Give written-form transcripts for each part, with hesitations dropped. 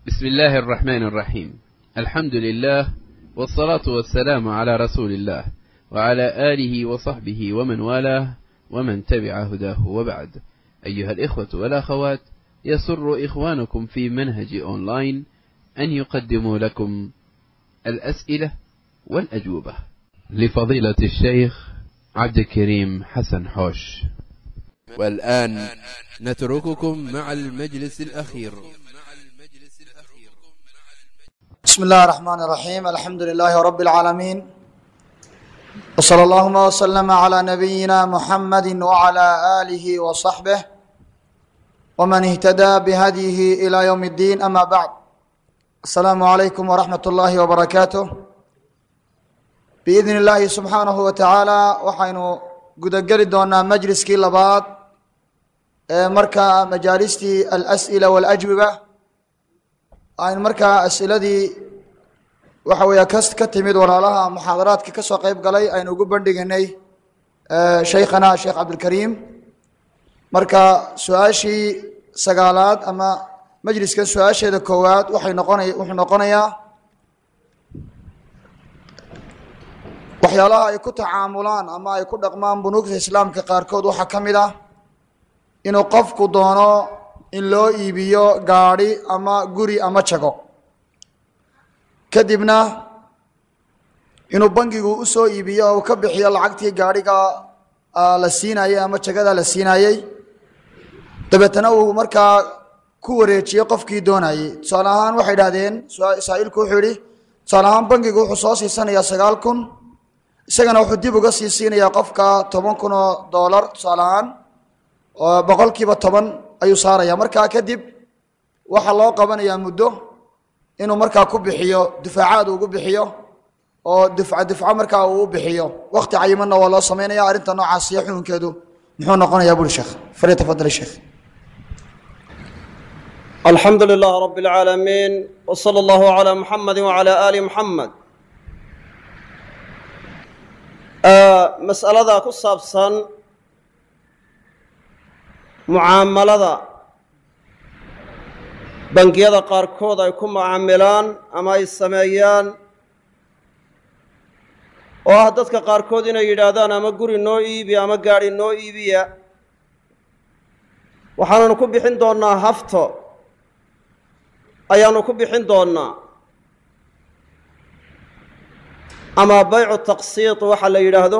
بسم الله الرحمن الرحيم. الحمد لله والصلاة والسلام على رسول الله وعلى آله وصحبه ومن والاه ومن تبع هداه وبعد. أيها الإخوة والأخوات، يسر إخوانكم في منهج أونلاين أن يقدموا لكم الأسئلة والأجوبة لفضيلة الشيخ عبد الكريم حسن حوش. والآن نترككم مع المجلس الأخير. بسم الله الرحمن الرحيم. الحمد لله رب العالمين، وصلى اللهم وسلم على نبينا محمد وعلى آله وصحبه ومن اهتدى بهديه إلى يوم الدين. أما بعد، السلام عليكم ورحمة الله وبركاته. بإذن الله سبحانه وتعالى waxaynu gudageli doonaa majliskii labaad ee markaa majaalistii alas'ila walajwiba. aynu markaa as'iladii waxa weeya ka timid walaalaha muxaadaraadka ka soo qayb galay aynu ugu bandhiganay shaykhana sheekh cabdilkariim. marka su-aashii sagaalaad ama majliska su-aasheeda koowaad wuxuu noqonayaa waxyaalaha ay ku tacaamulaan ama ay ku dhaqmaan bunuugta islaamka qaarkood waxaa ka mid ah inuu qofku doono in loo iibiyo gaadhi ama guri ama jago, kadibna inuu bangigu u soo iibiyo oo ka bixiyo lacagtii gaadhiga la siinayey ama jagada la siinayey, dabeetana uu markaa ku wareejiyo qofkii doonayey. tusaale ahaan waxay idhahdeen, saa'ilku wuxuu yidhi tusaale ahaan bangigu wuxuu soo siisanayaa 9,000, isagana wuxuu dib uga sii siinayaa qofka $10,000 tusaale ahaan, oo boqolkiiba 10 ayuu saaraya. markaa kadib waxaa loo qabanayaa muddo inuu markaa ku bixiyo dufaacaad ugu bixiyo oo dufco markaa uu u bixiyo, waqti cayimanna waa loo samaynaya. arrinta noocaas iyo xukunkeedu muxuu noqonayaa buri sheekh? falyatafadal sheekh. alxamdu lilah rab اlcaalamiin, wslى اllahu عalى muxamadi wعalى ali muxamed. mas'alada ku saabsan mucaamalada bangiyada qaarkood ay ku mucaamilaan ama ay sameeyaan, oo ah dadka qaarkood inay yidhaahdaan ama guri noo iibi ama gaadhi noo iibiya, waxaananu ku bixin doonnaa hafto ayaanu ku bixin doonnaa, ama baycu taqsiid waxa la yidhaahdo.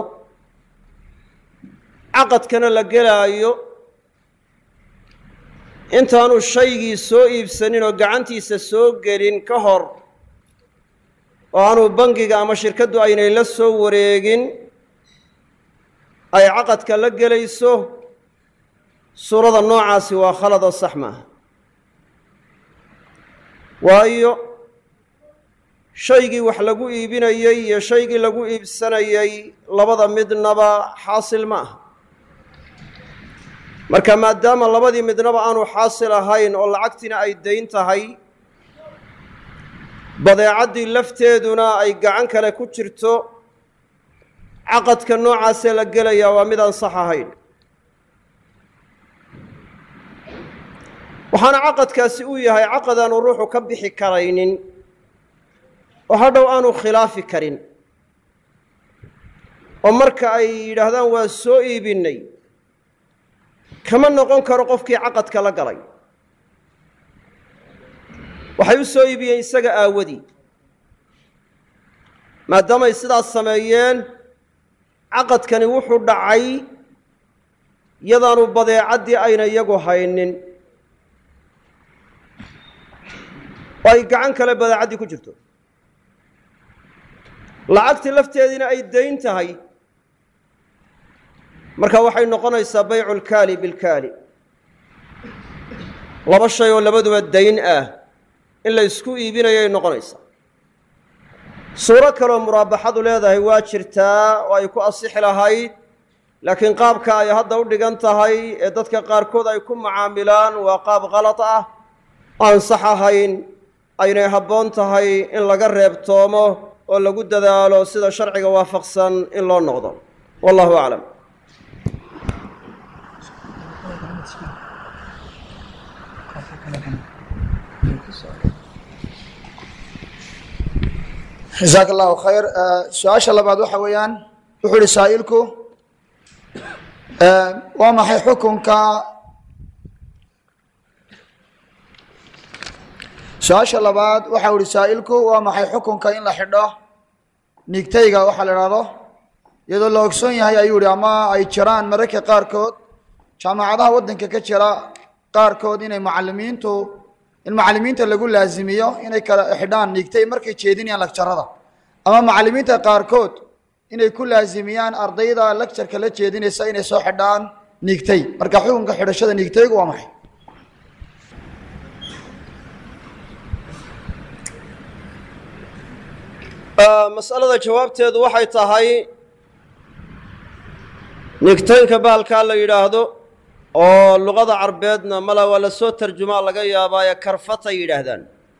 caqadkana la gelaayo intaanu shaygii soo iibsanin oo gacantiisa soo gelin ka hor, oo aanuu bangiga ama shirkaddu aynay la soo wareegin, ay caqadka la gelayso. suurada noocaasi waa khalad oo sax maaha, waayo shaygii wax lagu iibinayey iyo shaygii lagu iibsanayey labada midnaba xaasil ma aha. marka maadaama labadii midnaba aanu xaasil ahayn oo lacagtiina ay dayn tahay, badeecaddii lafteeduna ay gacan kale ku jirto, caqadka noocaasee la gelayaa waa mid aan sax ahayn. waxaana caqadkaasi uu yahay caqad aanu ruuxu ka bixi karaynin oo hadhow aanu khilaafi karin, oo marka ay yidhaahdaan waa soo iibinnay kama noqon karo qofkii caqadka la galay. waxay u soo iibiyeen isaga aawadii. maadaamay sidaas sameeyeen, caqadkani wuxuu dhacay yadaanu badeecaddii ayna iyagu haynin, oo ay gacan kale badeecaddii ku jirto, lacagtii lafteediina ay dayn tahay. marka waxay noqonaysaa baycu lkaali bilkaali, laba shay oo labaduba dayn ah in la isku iibinayay noqonaysaa. suuro kaleoo muraabaxadu leedahay waa jirtaa oo ay ku asixi lahayd, laakiin qaabka ay hadda u dhigan tahay ee dadka qaarkood ay ku mucaamilaan waa qaab kalad ah, aan sax ahayn, aynay habboon tahay in laga reebtoomo oo lagu dadaalo sida sharciga waafaqsan in loo noqdo. wallahu aclam. جزاك الله خير سؤال لبعض waxa weeyaan wuxuu yiri saa'ilku waa maxay xukunka su'aasha labaad waxa uu saa'ilku waa maxay xukunka in la xidho nigtayga waxa la yiraahdo iyadoo la ogsoon yahay ayuu yiri ama ay jiraan mararka qaar kood jaamacadaha wadanka ka jira qaar kood inay macallimiinta lagu laazimiyo inay kala xidhaan nigtay markay jeedinayaan lecture-ada ama macallimiinta qaar kood inay ku laazimiyaan ardayda lecture-ka la jeedinaysa inay soo xidhaan nigtay marka xukunka xidhashada nigtaygu waa maxay mas'alada jawaabteedu waxay tahay nigtaynka baalka la yiraahdo oo luqada carbeedna mala wala soo tarjumaa laga yaabaa ee karfata yiraahdaan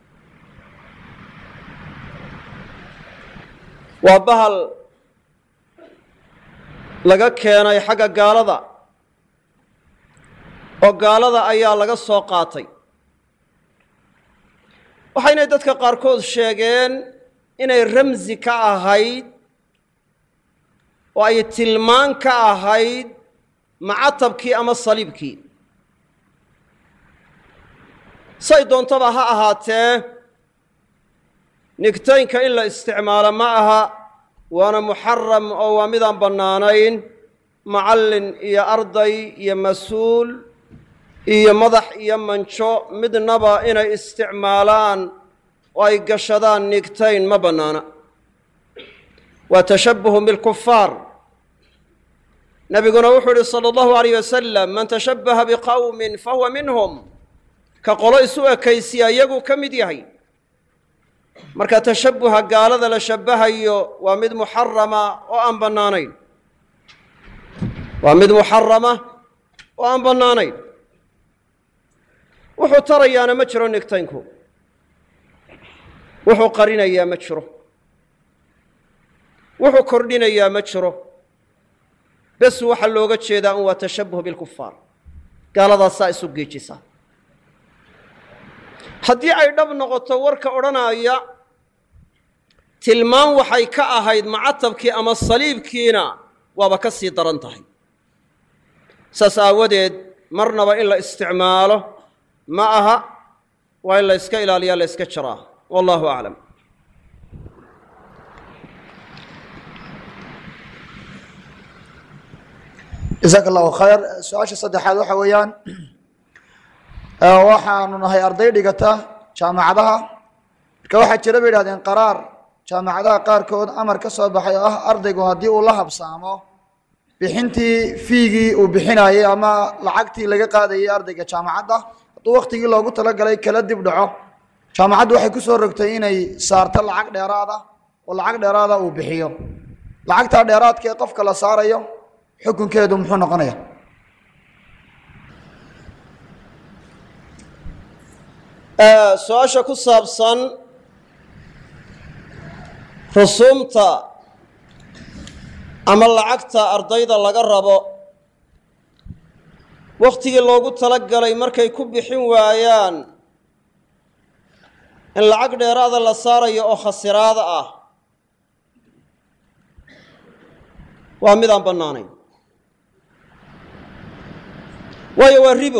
waa bahal laga keenay xagga gaalada oo gaalada ayaa laga soo qaatay waxayna dadka qaar kood sheegeen inay ramzi ka ahayd oo ay tilmaan ka ahayd macatabkii ama saliibkii say doontaba ha ahaatee nigtaynka in la isticmaalo ma aha waana muxaram oo waa midaan bannaanayn macallin iyo arday iyo mas-uul iyo madax iyo manjo midnaba inay isticmaalaan oo ay gashadaan nigtayn ma bannaana waa tashabbuhun bilkufaar nabiguna wuxuu yidhi sala allahu alayh wasalam man tashabbaha biqawmin fahuwa minhum ka qolo isu ekaysiya iyaguu ka mid yahay marka tashabbuha gaalada la shabbahayo waa mid muxarama oo aan bannaanayn waa mid muxarama oo aan bannaanayn wuxuu tarayaana ma jiro nigtaynku wuxuu qarinayaa ma jiro wuxuu kordhinayaa ma jiro bes waxa looga jeedaa waa tashabbuh bilkufaar gaaladaasaa isu geejisa haddii ay dhab noqoto warka odhanaya tilmaan waxay ka ahayd macatabkii ama saliibkiina waaba ka sii daran tahay saas aawadeed marnaba in la isticmaalo ma aha waa in la iska ilaaliyaa la iska jaraa wallahu aclam جزاك الله خير سؤال صدحات waxa weeyaan waxaanu nahay arday dhigata jaamacadaha marka waxa jira beedadeen qaraar jaamacadaha qaar kood amar ka soo baxay ah ardaygu hadii uu la habsaamo bixintii fiigii uu bixinayay ama lacagtii laga qaadayay ardayga jaamacadda haduu waqtigii loogu tala galay kala dib dhaco jaamacaddu waxay ku soo rogtay inay saarto lacag dheeraad ah uu bixiyo lacagta dheeraadka ee qofka la saarayo xukunkeedu muxuu noqonayaa su-aasha ku saabsan rusuumta ama lacagta ardayda laga rabo wakhtigii loogu tala galay markay ku bixin waayaan in lacag dheeraada la saarayo oo khasiraada ah waa mid aan bannaanayn waayo waa ribo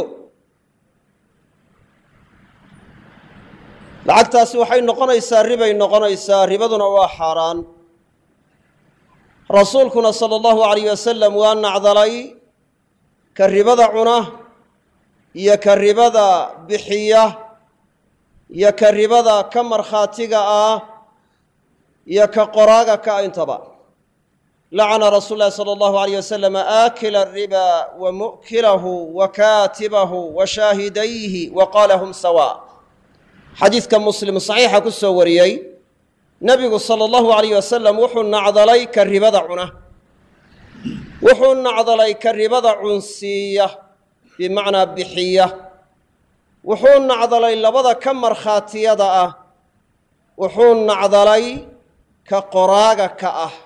lacagtaasi waxay noqonaysaa ribay noqonaysaa ribaduna waa xaaraan rasuulkuna sala allahu alayh wasalam waa nacdalay ka ribada cuna iyo ka ribada bixiya iyo ka ribada ka markhaatiga ah iyo ka qoraaga ka intaba lacana rasuul llahi sala allahu alayh wasalam aakila ariba wa mu'kilahu wa kaatibahu wa shaahidayhi wa qaala hum sawa xadiidka muslim saxiixa ku soo wariyey nebigu sala allahu alayh wasalam wuxuu nacdalay ka ribada cuna wuxuu nacdalay ka ribada cunsiiya bimacnaa bixiya wuxuu nacdalay labada ka markhaatiyada ah wuxuu nacdalay ka qoraaga ka ah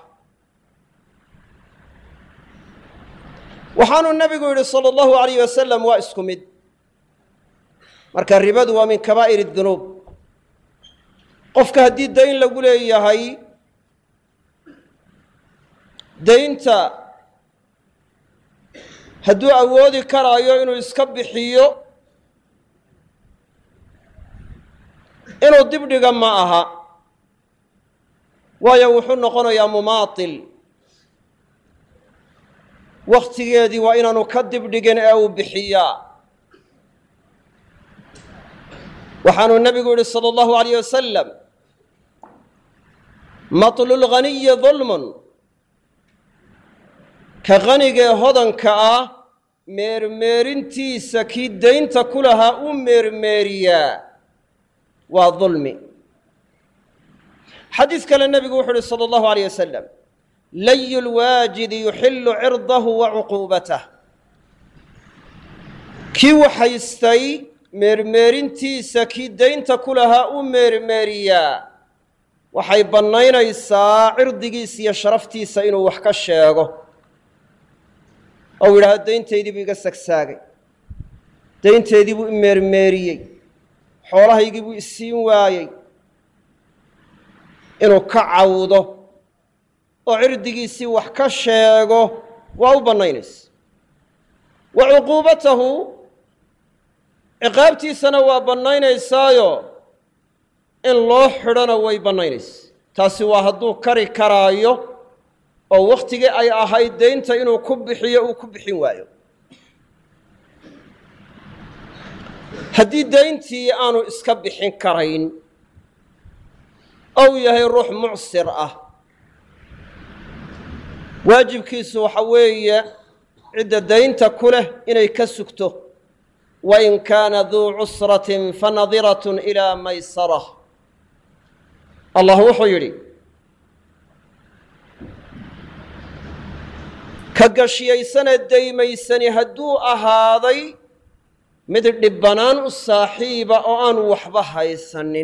waxaanuu nebigu yidhi sala allahu alayh wasalam waa isku mid marka ribadu waa min kabaa'ir dunuub qofka haddii dayn lagu leeyahay daynta hadduu awoodi karaayo inuu iska bixiyo inuu dibdhiga ma aha waayo wuxuu noqonayaa mumaatil wakhtigeedii waa inaanu ka dibdhigin ee uu bixiyaa waxaanuu nebigu yidhi salى اllahu عalayh wasalam matlu lghaniyi dulmun ka hanigee hodanka ah meermeerintiisa kii daynta ku lahaa uu meermeeriyaa waa dulmi xadiis kale nebigu wuxuu uhi salى اllahu عalيyه wasalam layu lwaajidi yuxilu cirdahu wa cuquubatah kii waxaystay meermeerintiisa kii daynta ku lahaa uu meermeeriyaa waxay bannaynaysaa cirdigiisa iyo sharaftiisa inuu wax ka sheego ou yidhaahdo dayntaydii buu iga sagsaagay daynteedii buu imeermeeriyey xoolahaygii buu isiin waayey inuu ka cawdo oo cirdigiisii wax ka sheego waa u bannaynaysa wa cuquubatahu ciqaabtiisana waa bannaynaysaayo in loo xidhona way bannaynaysa taasi waa hadduu kari karaayo oo wakhtigii ay ahayd daynta inuu ku bixiyo uu ku bixin waayo haddii dayntii aanu iska bixin karayn ou yahay ruux mucsir ah waajibkiisu waxa weeye cidda daynta ku leh inay ka sugto wain kaana duu cusratin fanadiratun ilaa maysarah allah wuxuu yidhi ka gashiyaysanee daymaysani hadduu ahaaday mid dhibbanaan u saaxiiba oo aanu waxba haysanin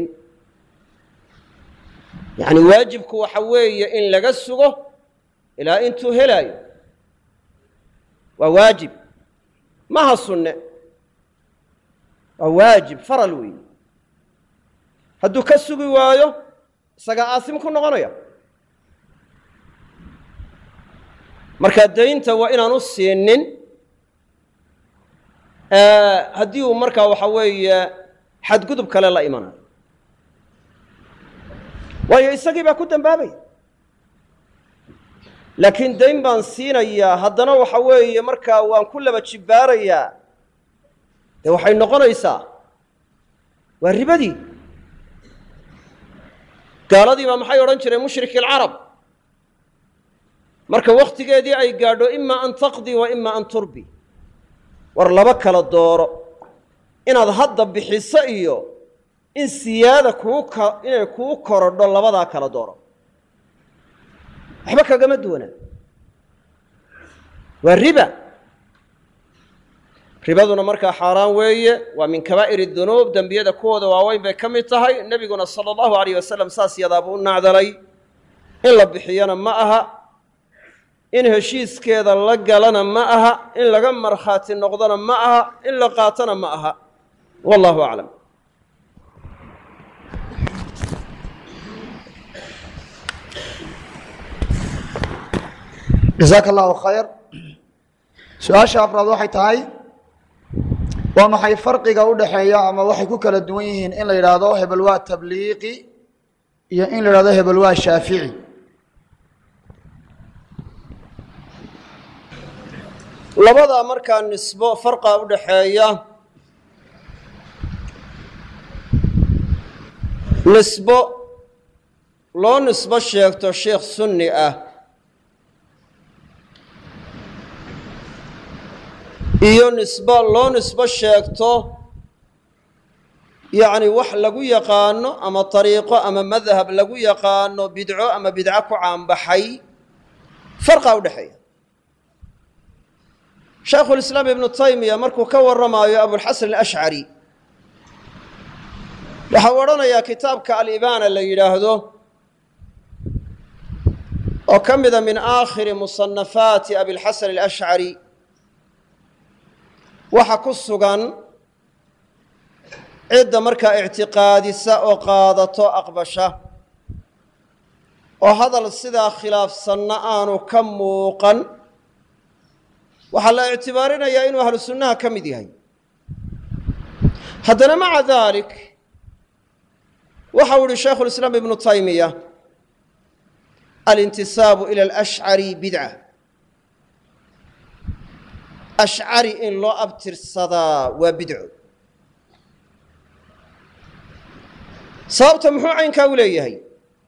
yacni waajibku waxa weeye in laga sugo ilaa intuu helaayo waa waajib maha sunne waa waajib faral weeye hadduu ka sugi waayo isagaa aasim ku noqonaya markaa daynta waa inaan u siinin haddii uu markaa waxa weeye xadgudub kale la imanayo waayo isagii baa ku dambaabaya laakiin dayn baan siinayaa haddana waxa weeye markaa waan ku laba jibbaarayaa dee waxay noqonaysaa waa ribadii gaaladii baa maxay odhan jireen mushriki alcarab marka wakhtigeedii ay gaadho ima an taqdii wa ima an turbi war laba kala dooro inaad hadda bixiso iyo in siyaada inay kuu korodho labadaa kala dooro waxba kagama duwanaa waa riba ribaduna markaa xaaraan weeye waa min kabaa'ir dunuub dembiyada kuwooda waaweyn bay ka mid tahay nebiguna sala allahu alayh wasalam saas yadaabuu u nacdalay in la bixiyana ma aha in heshiiskeeda la galana ma aha in laga markhaati noqdona ma aha in la qaatona ma aha wallahu aclam jasaaka allahu khayr su-aasha afraad waxay tahay waa maxay farqiga u dhexeeya ama waxay ku kala duwan yihiin in la yidhaahdo hebel waa tabliiqi iyo in la yidhahdo hebel waa shaafici labadaa markaa nisbo farqa u dhaxeeya nisbo loo nisbo sheegto sheekh sunni ah iyo nisbo loo nisbo sheegto yacni wax lagu yaqaano ama dariiqo ama madhab lagu yaqaano bidco ama bidco ku caanbaxay farqa u dhexeeya shaykhulislaam ibnu taymiya markuu ka warramaayo abulxasan alashcari waxau odhanayaa kitaabka alibaana la yidhaahdo oo ka mida min aakhiri musanafaati abilxasan alashcari waxa ku sugan cidda markaa ictiqaadisa oo qaadato aqbasha oo hadal sidaa khilaafsanna aanu ka muuqan waxaa la ictibaarinayaa inuu ahlu sunnaha ka mid yahay haddana maca daalik waxau ihi shaykhu lislaam ibnu taymiya alintisaabu ila alashcari bidca ashcari in loo abtirsadaa waa bidco sababta muxuu caynkaa u leeyahay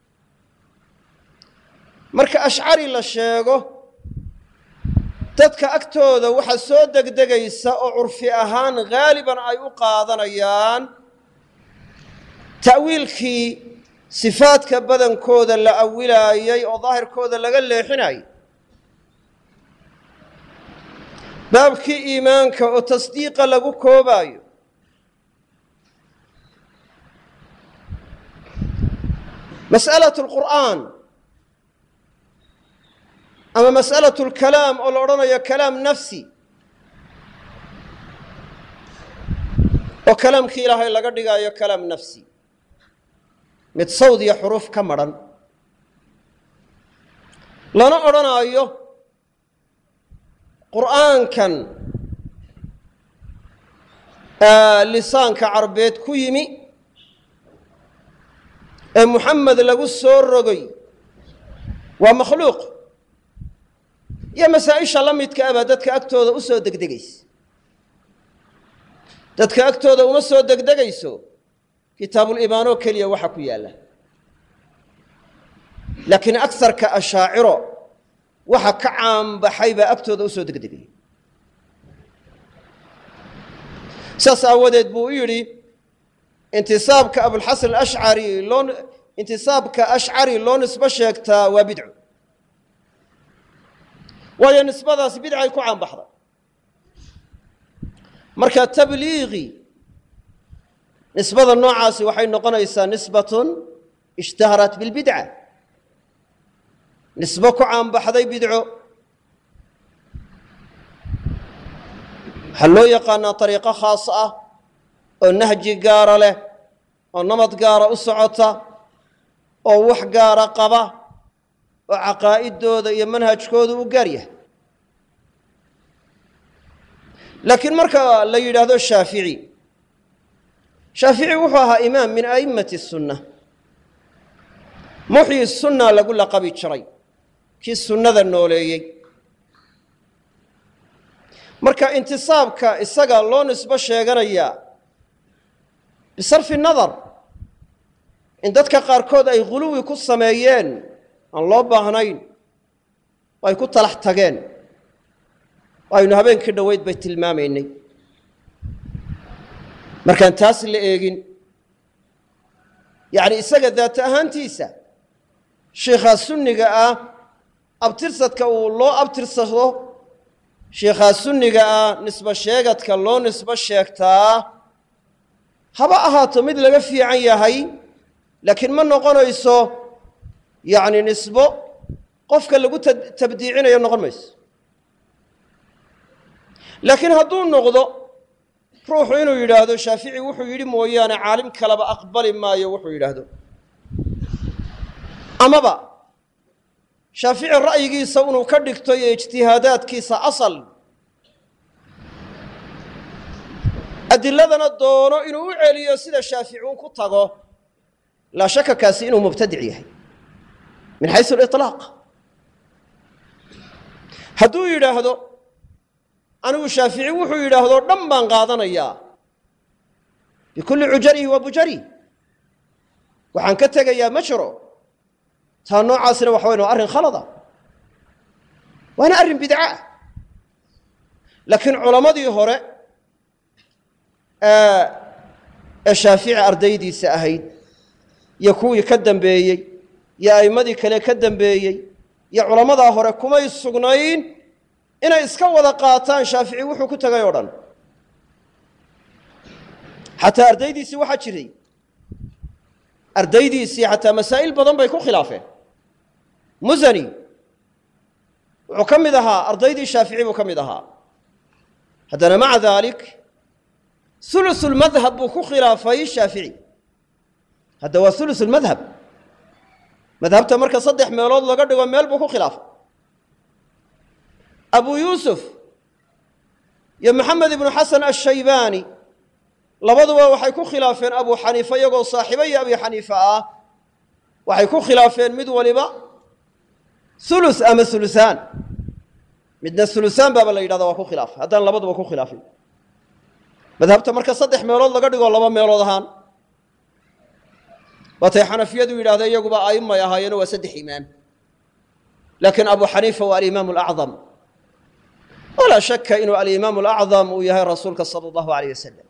marka ashcari la sheego dadka agtooda waxaa soo degdegaysa oo curfi ahaan haaliban ay u qaadanayaan ta'wiilkii sifaadka badankooda la awilaayay oo daahirkooda laga leexinayay baabkii iimaanka oo tasdiiqa lagu koobaayo mas'alatu alqur'aan ama mas'alatu alkalaam oo la odhanayo kalaam nafsi oo kalaamkii ilaahay laga dhigaayo kalaam nafsi mid sawd iyo xuruuf ka madhan lana odhanaayo qur'aankan lisaanka carbeed ku yimi ee muxamed lagu soo rogay waa makhluuq iyo masaa-isha la midka abaa dadka agtooda u soo degdegaysa dadka agtooda uma soo degdegayso kitaabuliimaanoo keliya waxa ku yaalla laakiin agsarka ashaaciro waxa ka caanbaxay baa agtooda u soo degdegaya saas aawadeed buu u yidhi intisaabka abulxasan alashcari intisaabka ashcari loo nisbo sheegtaa waa bidco waayo nisbadaasi bidcay ku caanbaxda marka tabliiqi nisbada noocaasi waxay noqonaysaa nisbatun ishtaharat bilbidca nisbo ku caanbaxday bidco waxaa loo yaqaanaa ariiqo khaas ah oo nahji gaara leh oo namad gaara u socota oo wax gaara qaba oo caqaa'idooda iyo manhajkooda u gaar yahay laakiin marka la yidhaahdo shaafici wuxuu ahaa imaam min a'immati sunna muxyi sunna lagu laqabi jiray kii sunnada nooleeyey marka intisaabka isaga loo nisbo sheeganayaa bisarfi nadar in dadka qaarkood ay ghuluwi ku sameeyeen aan loo baahnayn oo ay ku talax tageen aynu habeenkii dhoweyd bay tilmaamaynay markaan taas la eegin yacni isaga daata ahaantiisa sheikhaa sunniga ah abtirsadka uu loo abtirsado sheikhaa sunniga ah nisbo sheegadka loo nisbo sheegtaa haba ahaato mid laga fiican yahay laakiin ma noqonayso yacni nisbo qofka lagu tabdiicinayo noqon mayso laakiin hadduu noqdo ruuxu inuu yidhaahdo shaafici wuxuu yidhi mooyaane caalim kaleba aqbali maayo wuxuu yidhaahdo amaba shaafici ra'yigiisa inuu ka dhigto iyo ijtihaadaadkiisa asal adiladana doono inuu u celiyo sida shaaficuun ku tago laa shaka kaasi inuu mubtadic yahay min xaysu aliطlaaq hadduu yidhaahdo anigu shaafici wuxuu yidhaahdo dhan baan qaadanayaa bikulli cujarihi wa bujarihi waxaan ka tegayaa ma jiro taa noocaasina waxa wayn waa arrin khalada waana arrin bidca ah laakiin culammadii hore ee shaafici ardaydiisa ahayd iyo kuwii ka dambeeyey iyo a'immadii kale ka dambeeyey iyo culammadaa hore kumay sugnayn inay iska wada qaataan shaafici wuxuu ku tegay oo dhan xataa ardaydiisii waxaa jiray ardaydiisii xataa masaa'il badan bay ku khilaafeen musani wuxuu ka mid ahaa ardaydii shaafici buu ka mid ahaa haddana maca daalik ثلث المذهب بو خلافي الشافعي هذا هو ثلث المذهب مذهبته مركز صدح ميلود لغا دغو ميل بو خلاف ابو يوسف يا محمد بن حسن الشيباني لبدوا waxay ku khilaafeen abu xaniifa iyago saaxiibay abi xaniifa ah waxay ku khilaafeen mid waliba ثلث ama ثلثان midna ثلثان baba la yiraahdo waa ku khilaaf hadan labaduba ku khilaafay madhabta marka saddex meelood laga dhigo laba meelood ahaan batay xanafiyadu yiraahdo iyaguba ayma yahaayeen waa saddex imaam laakiin abu xaniifa waa al-imaam al-a'zam ولا شك انه الامام الاعظم وياه رسولك صلى الله عليه وسلم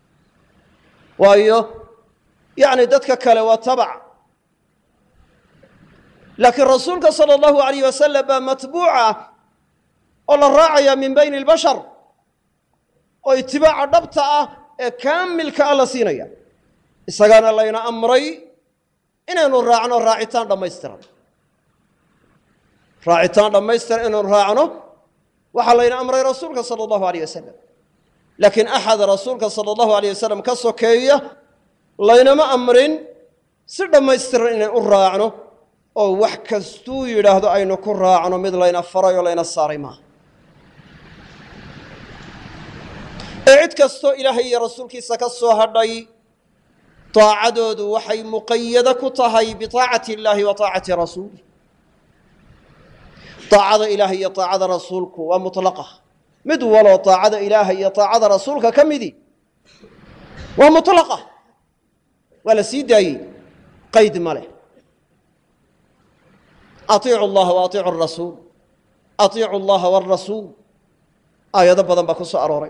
وايو يعني ددك كله وتبع لكن رسولك صلى الله عليه وسلم متبوعه ولا راعيه من بين البشر واتباع ضبطه كامل كالله سينيا اسغان الله ينا امري اننا راعنا راعيتان دميستر اننا راعنا وحلينا أمر رسولك صلى الله عليه وسلم لكن أحد رسولك صلى الله عليه وسلم كسوكية لينا ما أمر سر ما يسترين الراعنه أو وحكستو يلاهدو أين كراعنه مثل لينا فراي ولينا الصارمة اعد كستو إلهي رسولك سكسو هردي طاعدود وحي مقيدك طهي بطاعة الله وطاعة رسوله طاعة إلهي طاعة رسولك ومطلقة مد ولو طاعة إلهي طاعة رسولك كمدي ومطلقة ولا سيدي قيد ماله أطيعوا الله وأطيعوا الرسول أطيعوا الله والرسول آية ضبطا بكسو أروري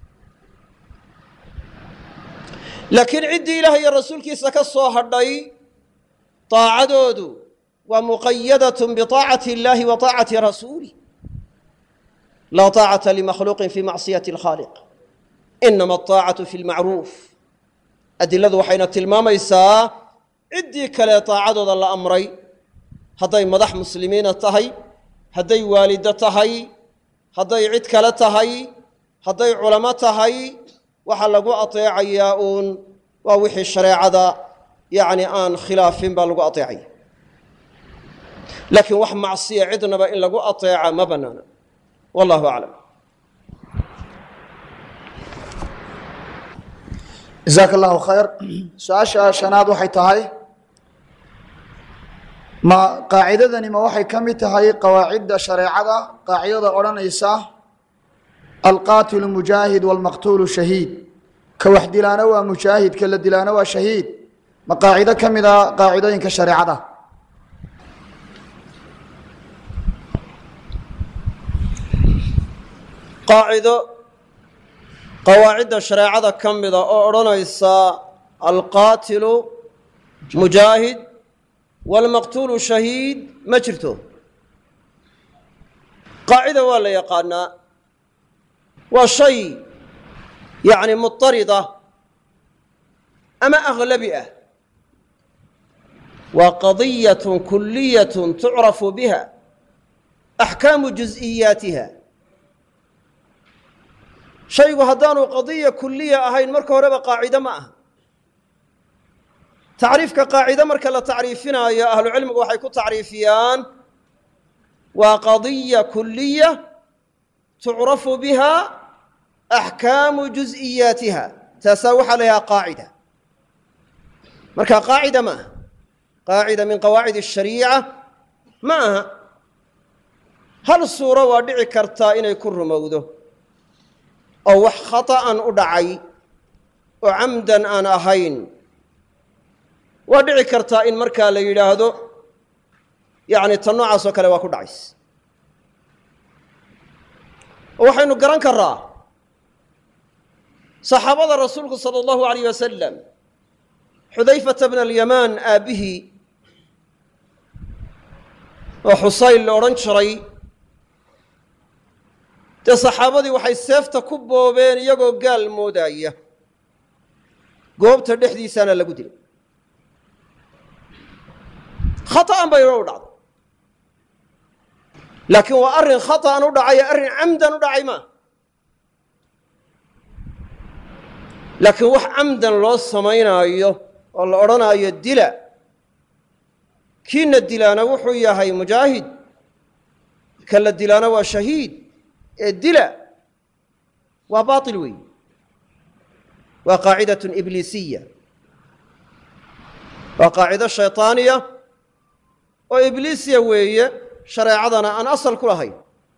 لكن عدي إلهي الرسول كيسا كسو هردي طاعة دودو ومقيدة بطاعة الله وطاعة رسوله لا طاعة لمخلوق في معصية الخالق إنما الطاعة في المعروف أدلة وحين التلمام يسا عدي كلا طاعة الله أمري هذي مدح مسلمين تهي هذي والدة تهي هذي عد كلا تهي هذي علماء تهي وحلقوا أطيعياؤون ووحي الشريعة يعني آن خلاف بلقوا أطيعي لكن وح معصية عدنا بإن لقوا أطيعة ما بنانا والله أعلم جزاك الله خير سؤال شناد waxay tahay ma qaacidadani ma waxay kamid tahay qawaacida shariicada qaacidada oranaysa القاتل مجاهد والمقتول شهيد كوحدلانا ومجاهد كلا دلانا وشهيد ما قاعده كميدا قاعدooyinka shariicada قاعدة قواعد الشريعة كمدة أورانيسا القاتل مجاهد والمقتول شهيد ما جرته قاعدة ولا يقانا وشيء يعني مضطردة أما أغلبئة وقضية كلية تعرف بها أحكام جزئياتها شيء هدانو قضية كلية أهين مركه ربا قاعدة معها تعريفك قاعدة مركه لا تعريفنا يا أهل العلم وحيكون تعريفيان وقضية كلية تعرف بها أحكام جزئياتها تساوح عليها قاعدة مركه قاعدة معها قاعدة من قواعد الشريعة معها هل الصورة وادعي كرتا إن يكون رموده أو خطأ أدعي وعمدا أنا أهين وادعي كرتا إن مركا ليلاهدو يعني تنوع سوكا لواكو دعيس وحين قران كرا صحابة الرسول صلى الله عليه وسلم حذيفة بن اليمان آبه وحصين لورنشري dee saxaabadii waxay seefta ku boobeen iyagoo gaal moodaya goobta dhexdiisana lagu dilay khata'an bay u dhacday laakiin waa arrin khata'an u dhacay arrin camdan u dhacay ma laakiin wax camdan loo samaynaayo oo la odhanaayo dila kiina dilaana wuxuu yahay mujaahid ka la dilaana waa shahiid ee dila waa baatil weeye waa qaacidatun ibliisiya waa qaacido shayطaaniya oo ibliisiya weeye shareecadana aan asal ku lahayn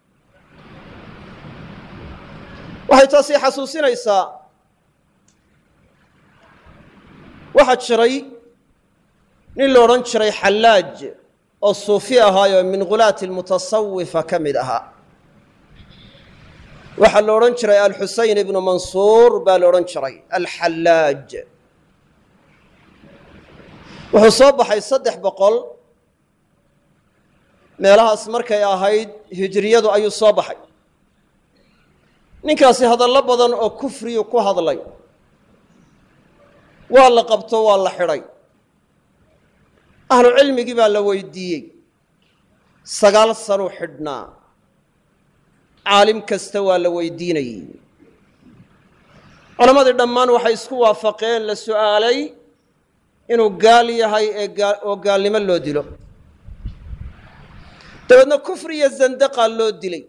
waxay taasi xasuusinaysaa waxaa jiray nin la odhan jiray xallaaj oo suufi ahaayoo min ghulaati almutasawifa ka mid ahaa waxaa la odhan jiray alxuseyn ibnu mansuur baa la odhan jiray alxallaaj wuxuu soo baxay 300 meelahaas markay ahayd hijriyadu ayuu soo baxay ninkaasi hadallo badan oo kufriyu ku hadlay waa la qabto waa la xidhay ahlu cilmigii baa la weydiiyey 9 sano xidhnaa caalim kasta waa la weydiinayey culammadii dhammaan waxay isku waafaqeen la su'aalay inuu gaal yahay oo gaalnimo loo dilo dabeedna kufri iyo zandaqa loo dilay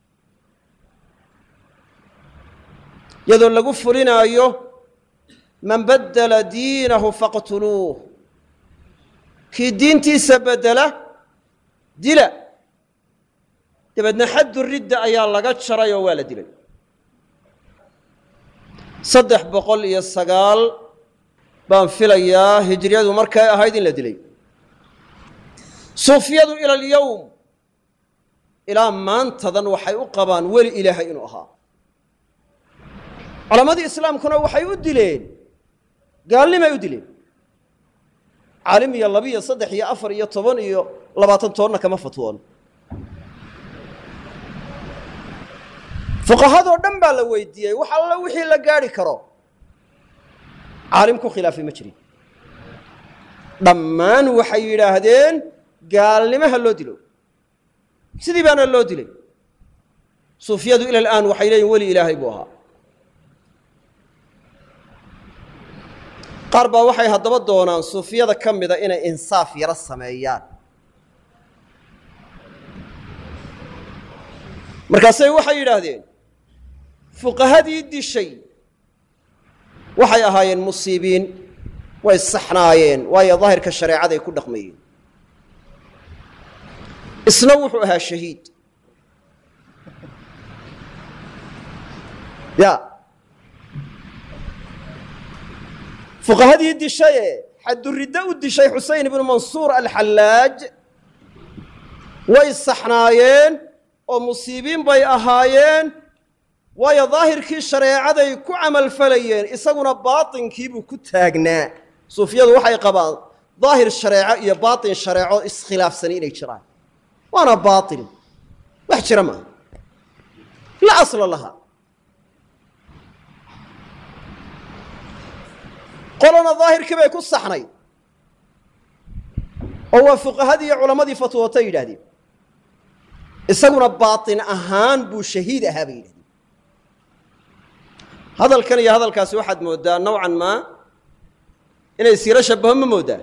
iyadoo lagu fulinaayo man baddala diinahu faqtuluuh kii diintiisa beddela dila dabeedna xaddu ridda ayaa laga jaray oo waa la dilay 309 baan filayaa hijriyadu markay ahayd in la dilay suufiyadu ila alyowm ilaa maantadan waxay u qabaan weli ilaahay inuu ahaa culammadii islaamkuna waxay u dileen gaalnimay u dileen caalim iyo 2 iyo 3 iyo 4 iyo 10 iyo 20 toonna kama fatwoon fuqahadoo dhan baa la weydiiyey wax alla wixii la gaadhi karo caalim ku khilaafay ma jirin dhammaan waxay yidhaahdeen gaalnimaha loo dilo sidii baana loo dilay suufiyadu ila al'aan waxay leeyihin weli ilaahay buu ahaa qaar baa waxay haddaba doonaan suufiyada ka mida inay insaaf yaro sameeyaan markaasay waxay yidhaahdeen fuqahadii dishay waxay ahaayeen musiibiin way saxnaayeen waayo daahirka shareecaday ku dhaqmayeen isna wuxuu ahaa shahiid ya fuqahadii dishaye xadduriddo u dishay xuseyn ibnu mansuur alxallaaj way saxnaayeen oo musiibiin bay ahaayeen waayo daahirkii shareecaday ku camalfalayeen isaguna baatinkiibuu ku taagnaa suufiyadu waxay qabaan daahir shareeco iyo baatin shareeco iskhilaafsani inay jiraan waana baatil wax jira maaha la asla laha qolana daahirkii bay ku saxnay oo waa fuqahadii iyo culammadii fatwootay yidhahdeen isaguna baatin ahaan buu shahiid ahaa bay yidhahdeen hadalkan iyo hadalkaasi waxaad mooddaa nowcan maa inay siiro shabaho ma mooddaa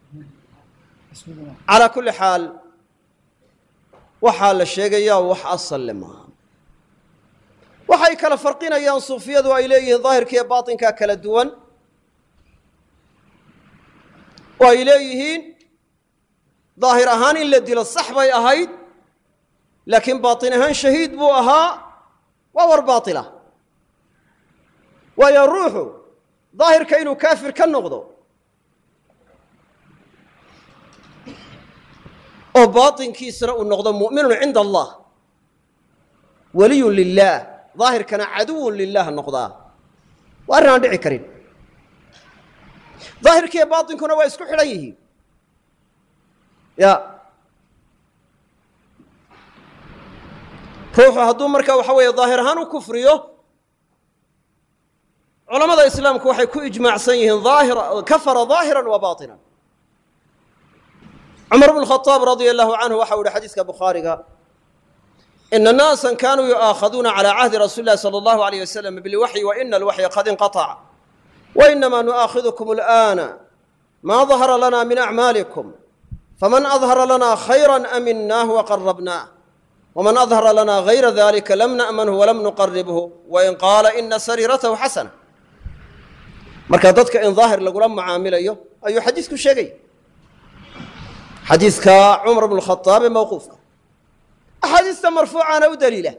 calaa kulli xaal waxaa la sheegayaa wax asal le maaha waxay kala farqinayaan suufiyadu ay leeyihiin daahirka iyo baatinkaa kala duwan oo ay leeyihiin daahir ahaan in la dilo sax bay ahayd laakiin baatin ahaan shahiid buu ahaa waa war baatila waayo ruuxu daahirka inuu kaafir ka noqdo oo baatinkiisana uu noqdo mu'minun cinda allah waliyun lilaah daahirkana caduwun lilah noqdaa waa arrin aan dhici karin daahirkiiyo baatinkuna waa isku xidhan yihiin ya ruuxu hadduu marka waxa weeye daahir ahaan u kufriyo culamada islaamku waxay ku ijmaacsan yihiin kafara daahiran wa baatinan cumar bnu khadaab radia allahu canhu waxa u yihi xadiiska bukhaariga ina naasan kaanuu yu'aakhaduuna calaa cahdi rasuuli illahi sala allahu alayh wasalam bilwaxyi wa ina alwaxya qad inqataca وإنما نؤاخذكم الآن ما ظهر لنا من أعمالكم فمن أظهر لنا خيرا أمناه وقربناه ومن أظهر لنا غير ذلك لم نأمنه ولم نقربه وإن قال إن سريرته حسنة marka dadka in daahir lagula macaamilayo ayuu xadiisku sheegay xadiiska Umar ibn al-Khattab mawquufka axaadiista marfuucana u daliila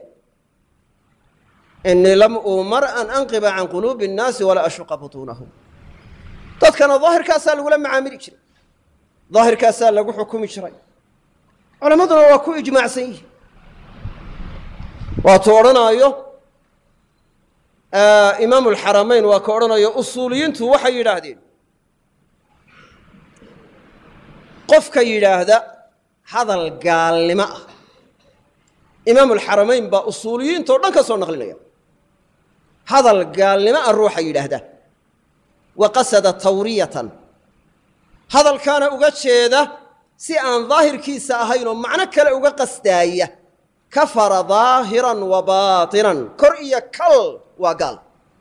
inni lam umar an anqiba an qulubi an-nas wala ashqa butunahum dadkana daahirkaas lagula macaamili jiray daahirkaas lagu xukumi jiray culamaduna waa ku ijmaacsan yihiin waa tooranayo إمام الحرمين وكورنا يأصولين توحى يراهدين قف كيراهدا هذا القال لما إمام الحرمين بأصولين تورنا كسر نقلنا هذا القال لما الروح يراهدا وقصد تورية هذا كان أقشيده سيان ظاهر كيسا هينو معنى كلا أقصداية كفر ظاهرا وباطنا كرئية كل وقال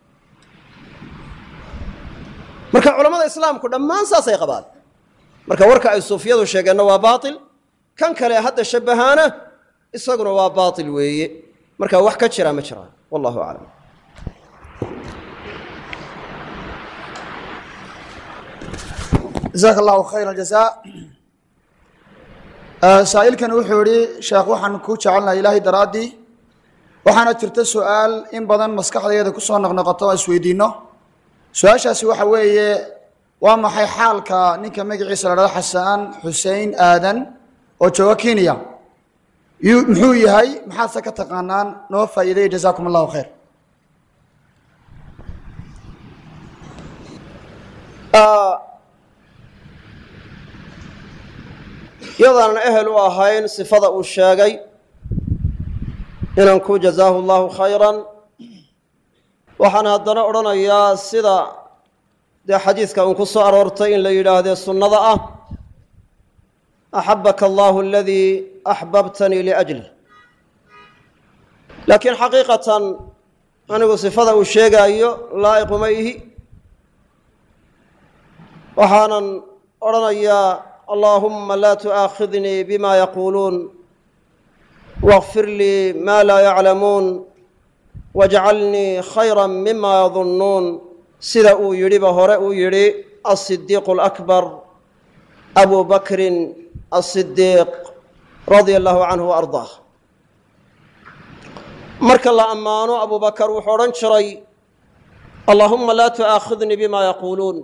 marka culimada islaamku dhammaan saasay qabaan marka warka ay suufiyadu sheegana waa baatil kan kale hadda shabahaana isaguna waa baatil weeye marka wax ka jira ma jiraan wallahu a'lam jazakallahu khayran jazaa saailkan wuxuu yiri sheekh waxaan ku jecelnahay ilaahay daraadii waxaana jirta su'aal in badan maskaxdeeda ku soo noqnoqoto isweydiino su'aashaasi waxa weeye waa maxay xaalka ninka magaciisa la yiraahdo Xasan Xuseen Aadan oo jooga Kenya muxuu yahay maxaad ka taqaanaan noo faa'iideey jazaakumullahu khayr yadaan ahal u ahayn sifada uu sheegay inanku jazaahu allahu khayran waxaan haddana odhanayaa sida dee xadiiska uun ku soo aroortay in la yidhaahdee sunnada ah axabaka allahu aladii axbabtanii liajlih laakiin xaqiiqatan anigu sifada uu sheegaayo laa'iquma ihi waxaanan odhanayaa allaahumma laa tu'aakhidnii bima yaquuluun واغفر لي ما لا يعلمون واجعلني خيرا مما يظنون سيدا يري بهراء يري الصديق الأكبر أبو بكر الصديق رضي الله عنه وأرضاه مرك الله أمانو أبو بكر وحوران شري اللهم لا تؤاخذني بما يقولون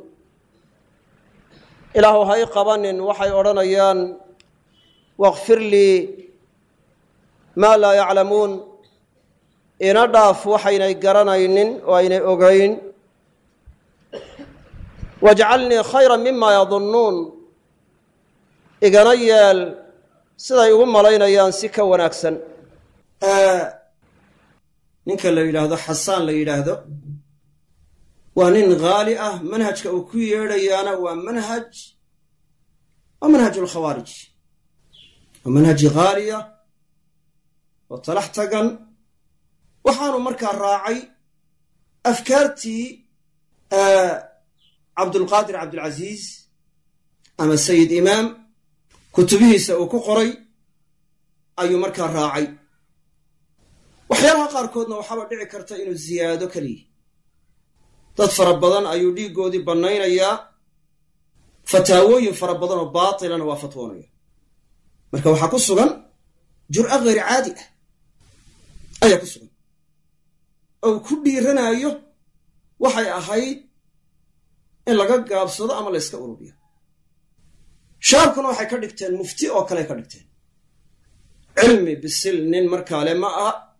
إله هاي قبان وحي أرانيان واغفر لي ما لا يعلمون إن أضاف وحين يقرنين وإن أغين واجعلني خيرا مما يظنون إغنيال سيدا يقوم علينا يانسك ونكسن نك اللي يلاهدو حسان اللي يلاهدو ونين غالئة منهج كأوكي ريانا ومنهج الخوارج ومنهج غالية وطلحتقن وحانو مركا الراعي أفكارتي عبد القادر عبد العزيز أما السيد إمام كتبه سأوكو قري أي مركا الراعي وحيالها قاركودنا وحابا دعي كرتا إنو الزيادة كلي تدفر ربضان أيو دي قودي بنين أيا فتاوي فربضان باطلا وفتوانا مركا وحاكو السغن جرأة غير عادئة أي كسر أو كل رنايو وحي أهيد إن لقى قاب صدا أما ليسك أوروبيا شاركنا وحي كردكتين مفتي أو كلا كردكتين علمي بالسلنين مركالي معها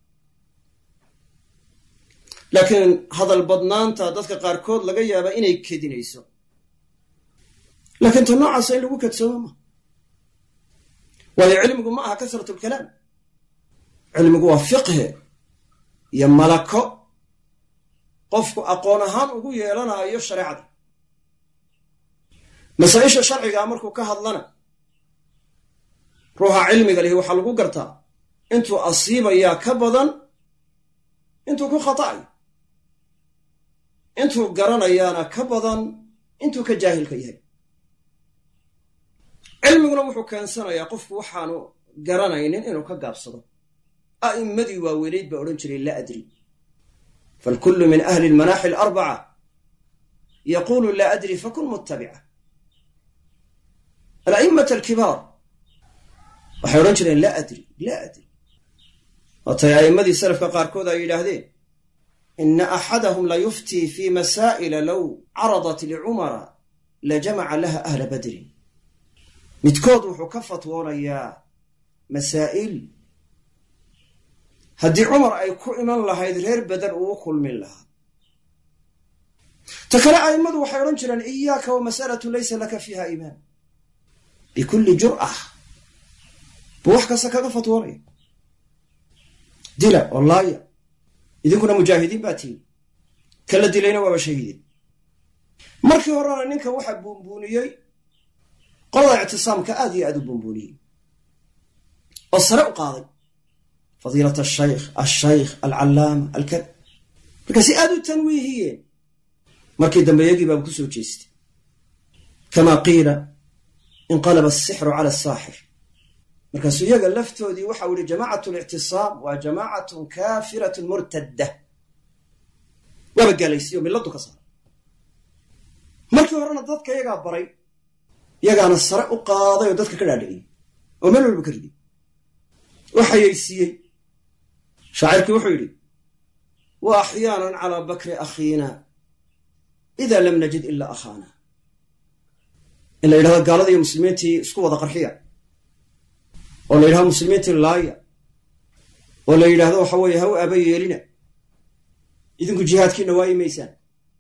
لكن هذا البضنان تادتك قاركود لقى يابا إني كيدين يسو لكن تنوع سيل وكت سوما ويعلمكم معها كثرة الكلام علمكم فقه يا ملكو قفكو أقونهان ugu yeelanayo shariicada masaa'isha sharciga markuu ka hadlana ruuxa cilmiga leh waxa lagu gartaa intuu asiibaya ka badan intuu ku khata'ay intuu garanayaana ka badan intuu ka jaahilka yahay. cilmiguna wuxuu keensanayaa qofku waxaanu garanaynin inuu ka gaabsado. a'immadii waaweynayd baa odhan jiray laa adri, falkullu min ahli almanaaxi alarbaca yaquulu laa adri fakun muttabica. ala'immat alkibaar waxay odhan jireen laa adri laa adri. waatay a'immadii salafka qaarkood ay yidhaahdeen ina axadahum la yuftii fii masaa'ila low caradat licumara la jamaca laha ahla badrin. midkood wuxuu ka fatwoonayaa masaa'il haddii cumar ay ku iman lahayd reer beder uu u kulmin lahaa. ta kale a'immadu waxay odhan jireen iyaaka wa mas'alatu laysa laka fiiha iimaan. bikulli jur'ah buu wax kasta kaga fatwoonaya. dila oo laaya, idinkuna mujaahidiin baa tihin, kala dilayna waaba shahiideen. markii horena ninkan waxaa buunbuuniyey qolada ictisaamka aad iyo aad u buunbuuniyey oo sare u qaaday fadiilat ashaykh alcallaama alkad. markaasi aad u tanwiihiyeen. markii dambe yagii baaba ku soo jeestay. kamaa qiila inqalaba asixru cala asaaxir. markaasuu iyaga laftoodii waxau yihi jamaacatu lictisaam waa jamaacatun kaafiratun murtadda. waaba gaalaysiyo miladu ka saara. markii horena dadka iyagaa baray, iyagaana sare u qaaday oo dadka ka dhaadhiciyey oo meel walba ka riday oo xayaysiiyey. shaacirkii wuxuu yidhi wa axyaanan calaa bakri akhiina ida lam najid ilaa akhaana. in la yidhahdo gaalada iyo muslimiintii isku wada qarxiya, oo la yidhahdo muslimiintii laaya, oo la yidhaahdo waxa weeye ha u aaba yeelina, idinku jihaadkiina waayi maysaan.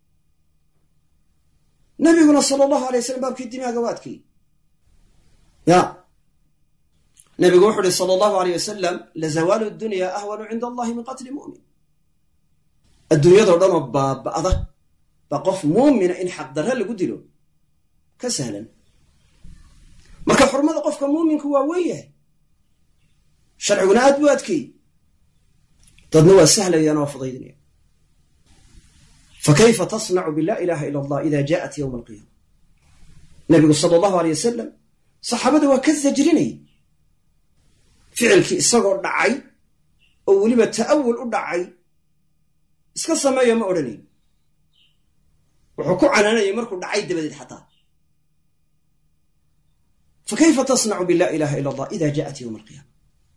nabiguna sala allahu alay wasalam baabkii dimaaga waa adkeeyey. ya nabigu wuxu uhi sala allahu aleyh wasalam lazawaalu dunya ahwanu cinda allahi min qatli mu'min. adduunyadao dhanoo baaba'da baa qof muumina in xaqdarra lagu dilo ka sahlan. marka xurmada qofka muuminku waa weyn yahay. sharciguna aad buu adkeeyey, dadna waa sahlayaan oo fudaydinaya. fakayfa tasnacu bilaa ilaha ila allah ida jaءat ywma alqiyaama. nabigu sala allahu aleyh wasalam saxaabada waa ka sajrinayay. ficilkii isagoo dhacay oo weliba ta'awul u dhacay iska sameeya ma odhanayn. wuxuu ku canaanayay markuu dhacay dabadeed xataa. fakayfa tasnacu bilaa ilaha ila allah ida jaءat ywma alqiyaama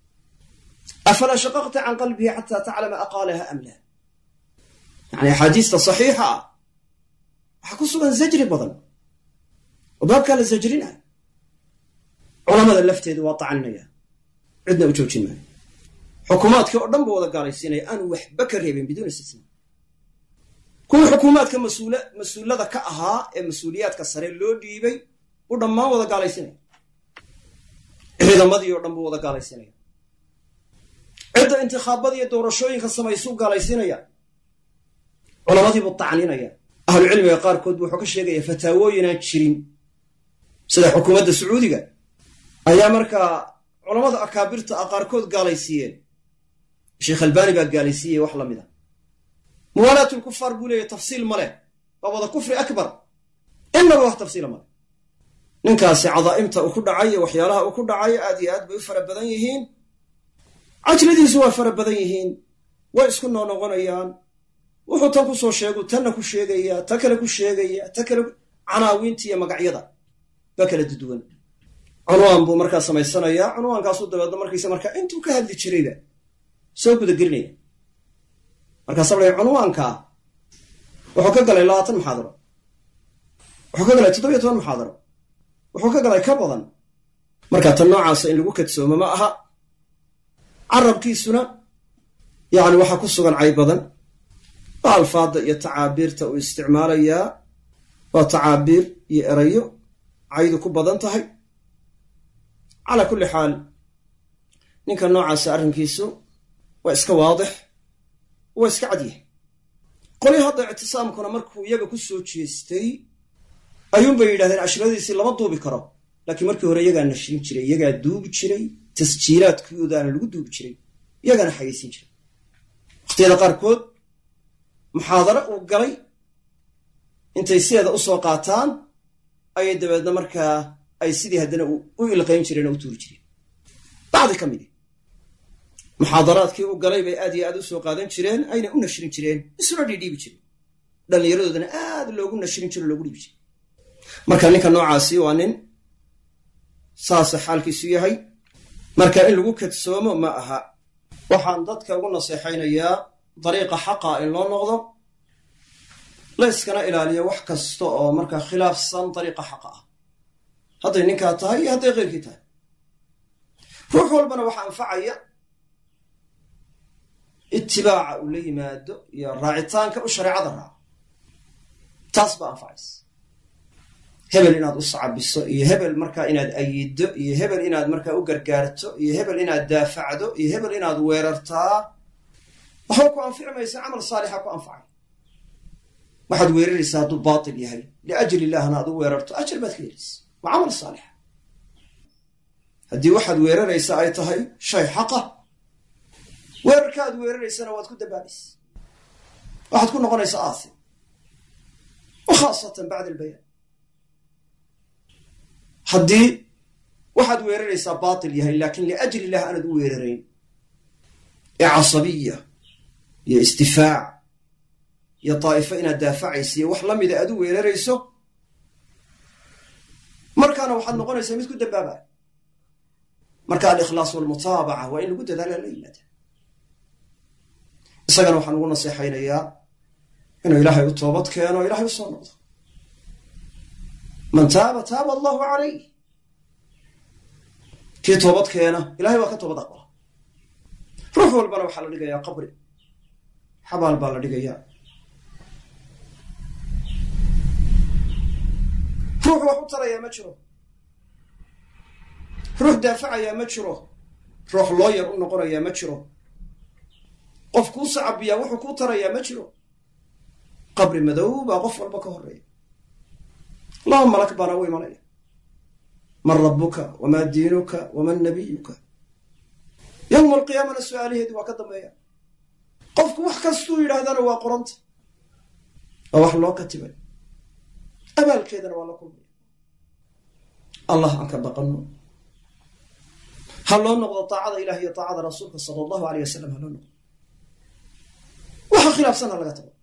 afalaa shaqaqta can qalbihi xata taclama aqaalaha am la. yani axaadiista saxiixa ah waxaa ku sugan zajri badan oo baabkaa la zajrinaya. culamada lafteedu waa tacaninaya, cidna u joojin maayo. xukuumaadkii oo dhan ba wada gaalaysiinaya, aanu waxba ka reebin biduun istisna. kuwii xukuumaadka mas-uulada ka ahaa ee mas-uuliyaadka sare loo dhiibay u dhammaan wada gaalaysinaya. ciidamadii oo dhan buu wada gaalaysinaya. cidda intikhaabada iyo doorashooyinka samaysuu gaalaysinaya. culamadii buu tacninaya. ahlucilmiga qaarkood bu wuxuu ka sheegaya fataawooyinaan jirin, sida xukuumadda sacuudiga ayaa markaa culamada akaabirta ah qaarkood gaalaysiiyeen. sheekh albani baa gaalaysiiyey wax la mid a. muwaalaat lkufaar buu leeyahy tafsiil ma leh, waa wada kufri akbar, inaba wax tafsiila male. ninkaasi cadaa'imta uu ku dhacay iyo waxyaalaha uu ku dhacay aad iyo aad bay u fara badan yihiin. cajladiisu waa fara badan yihiin, way isku noqnoqonayaan. wuxuu tan ku soo sheegu tanna ku sheegaya, ta kale ku sheegaya, ta kale canaawiinta iyo magacyada baa kala duduwan. cunwaan buu markaa samaysanayaa. cunwaankaasu dabeedna markiisa markaa intuu ka hadli jirayba soo gudagelinaya. markaasa la cunwaankaa wuxuu ka galay 20 muxaadaro, wuxuu ka galay 17 muxaadaro, wuxuu ka galay ka badan. marka tan noocaasa in lagu kadsoomo ma aha. carabkiisuna yani waxaa ku sugan cay badan. waa alfaada iyo tacaabiirta uu isticmaalayaa waa tacaabiir iyo erayo caydu ku badan tahay. calaa kulli xaal ninka noocaasa arrinkiisu waa iska waadix, waa iska cadyahay. qoli hadda ictisaamkuna markuu iyaga ku soo jeestay ayuunbay yidhahdeen ashradiisii lama duubi karo. laakiin markii hore iyagaa nashrin jiray, iyagaa duubi jiray, tasjiilaadkoodaana lagu duubi jiray, iyagaana xayaysiin jiray. waqtiyada qaarkood muxaadaro uu galay intay sideeda u soo qaataan ayay dabeedna markaa ay sidii haddana u ilqayn jireen oo u tuuri jireen bacdi ka midi muxaadaraadkii u galay bay aad iyo aad u soo qaadan jireen ayna u nashrin jireen isuna dhiidhiibi jireen dhallinyaradoodana aad loogu nashrin jiro loogu dhiibi jiray marka ninka noocaasi waa nin saasa xaalkiisu yahay marka in lagu kadsoomo ma aha waxaan dadka ugu naseexaynayaa dariiqa xaqa in loo noqdo la iskana ilaaliyo wax kasta oo markaa khilaafsan dariiqa xaqa ah hadday ninkaa tahay iyo hadday keyrkii tahay ruux walbana waxaa anfacaya itibaaca uu la yimaado iyo raacitaanka u shareecada raaco taas baa anfacaysa hebel inaad u sacabiso iyo hebel markaa inaad ayido iyo hebel inaad markaa u gargaarto iyo hebel inaad daafacdo iyo hebel inaad weerartaa waxba ku anfici maysa camal saalixa ku anfacay waxaad weeraraysaa hadduu baatil yahay liajli illahna aad u weerarto ajar baad ka helaysa waa camal saalixa haddii waxaad weeraraysaa ay tahay shay xaqa weerarka aad weeraraysana waad ku dabaabaysa waxaad ku noqonaysaa aasim wa khaasatan bacda albayaan haddii waxaad weeraraysaa baatil yahay laakiin liajli illah aanaad u weerarayn ee casabiya iyo istifaac iyo daa'ifo inaad daafacaysa iyo wax la mida aad u weerarayso markaana waxaad noqonaysaa mid ku dabaaba marka alikhlaas walmutaabaca waa in lagu dadaala la yimaada isagana waxaan ugu naseexaynayaa inuu ilaahay u toobad keeno o ilahay u soo noqdo man taaba taaba allahu calayh kii toobad keena ilahay waa ka toobad aqbala ruux walbana waxaa la dhigayaa qabri xabaal baa la dhigayaa ruux wax u tarayaa ma jiro ruux daafacayaa ma jiro ruux looyar u noqonayaa ma jiro qof kuu sacabiyaa wuxuu kuu tarayaa ma jiro qabri madow baa qof walba ka horreeya laba malak baana u imanaya man rabbuka wamaa diinuka waman nabiyuka yowma alqiyaamana su-aalaheedii waa ka dambeeya qofku wax kastuu yidhaahdana waa qoranta waa wax loo katibay abaalkeedana waa la kulmaya allah aan ka baqanno ha loo noqdo taacada ilah iyo taacada rasuulka sala allahu aleyh wasalam ha loo noqdo waxa khilaafsanha laga tago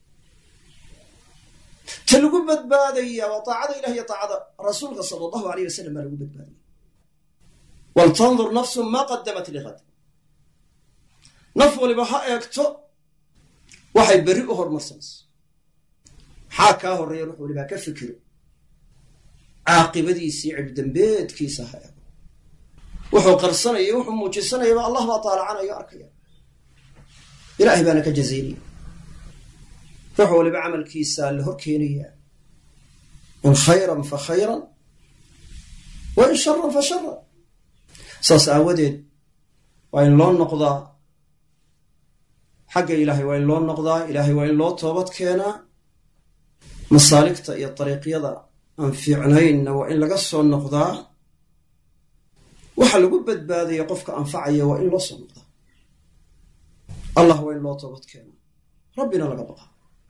ta lagu badbaadaya waa taacada ilah iyo taacada rasuulka sala allahu aleyh wasalam baa lagu badbaadaya waltandur nafsun maa qadamat ligad naf waliba ha eegto waxay berri u hormarsanayso maxaa kaa horreeya ruux waliba ha ka fikiro caaqibadiisii cibdambeedkiisa ha eego wuxuu qarsanaya wuxuu muujisanayaba allah baa taalacanaya arkaya ilaahay baana ka jazaynaya ruux waliba camalkiisa la hor keenaya in khayran fa khayran wa in sharan fa sharan saas aawadeed waa in loo noqdaa xagga ilaahay waa in loo noqdaa ilaahay waa in loo toobad keenaa masaaligta iyo dariiqyada aan fiicnaynna waa in laga soo noqdaa waxa lagu badbaadaya qofka anfacaya waa in loo soo noqdaa allah waa in loo toobad keenaa rabbina laga baqa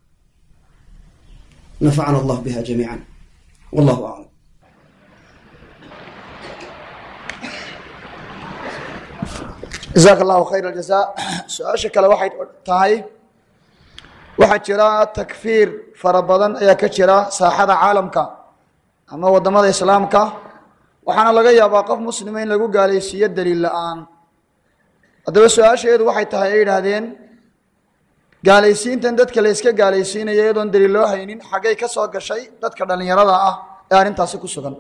nafacana allah biha jamiican wallahu aclam jazaaka allahu khayr aljazaa su-aasha kale waxay tahay waxaa jira takfiir fara badan ayaa ka jira saaxada caalamka ama waddamada islaamka waxaana laga yaabaa qof muslima in lagu gaalaysiiyo daliil la-aan haddaba su-aasheedu waxay tahay ay yidhaahdeen gaalaysiintan dadka la yska gaalaysiinaya iyadoon daliil loo haynin xaggay ka soo gashay dadka dhallinyarada ah ee arrintaasi ku sugan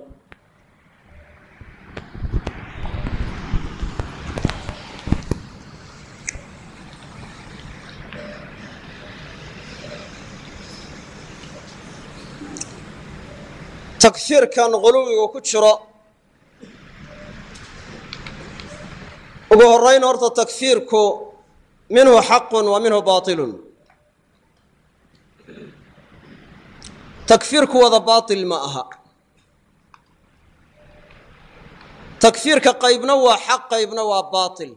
takfiirkan quluwiga ku jiro ugu horrayn horta takfiirku minhu xaqun wa minhu baatilun takfiirku wada baatil ma aha takfiirka qaybna waa xaq qaybna waa baatil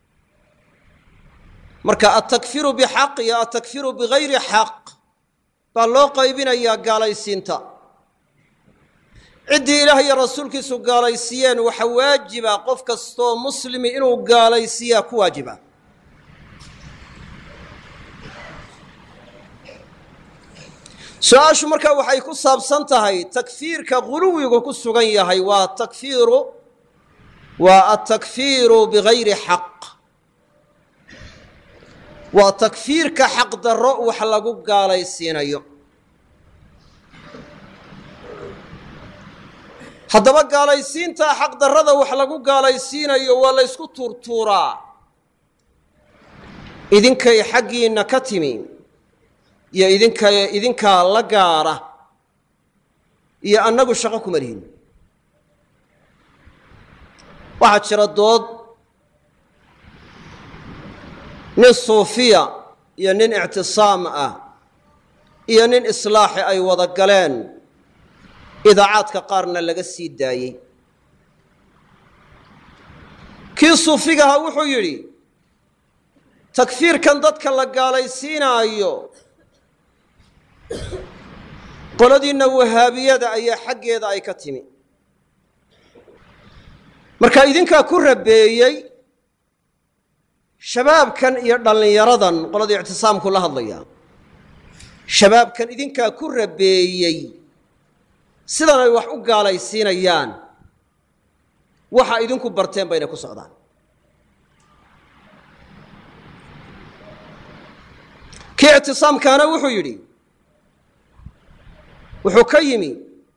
marka atakfiru bixaq iyo atakfiru bigayri xaq baa loo qaybinayaa gaalaysiinta ciddii ilaah iyo rasuulkiisu gaalaysiiyeen waxa waajiba qof kastoo muslimi inuu gaalaysiiyaa ku waajiba su-aashu markaa waxay ku saabsan tahay takfiirka guluwigu ku sugan yahay waa atakfiiru bigayri xaq waa takfiirka xaq darro wax lagu gaalaysiinayo haddaba gaalaysiintaa xaq darrada wax lagu gaalaysiinayo waa la ysku tuurtuuraa idinkay xaggiinna ka timi iyo idinkaa la gaara iyo annagu shaqo kuma lihin waxaa jira dood nin suufiya iyo nin ictisaam ah iyo nin islaaxi ay wada galeen idaacaadka qaarna laga sii daayey kii suufigaha wuxuu yidhi takfiirkan dadka la gaalaysiinaayo qoladiinna wahaabiyada ayaa xaggeeda ay ka timi marka idinkaa ku rabeeyey shabaabkan iyo dhallinyaradan qoladii ictisaamku la hadlaya shabaabkan idinkaa ku rabeeyey sidan ay wax u gaalaysiinayaan waxa idinku barteen bayna ku socdaan kii ictisaamkaana wuxuu yidhi wuxuu ka yimi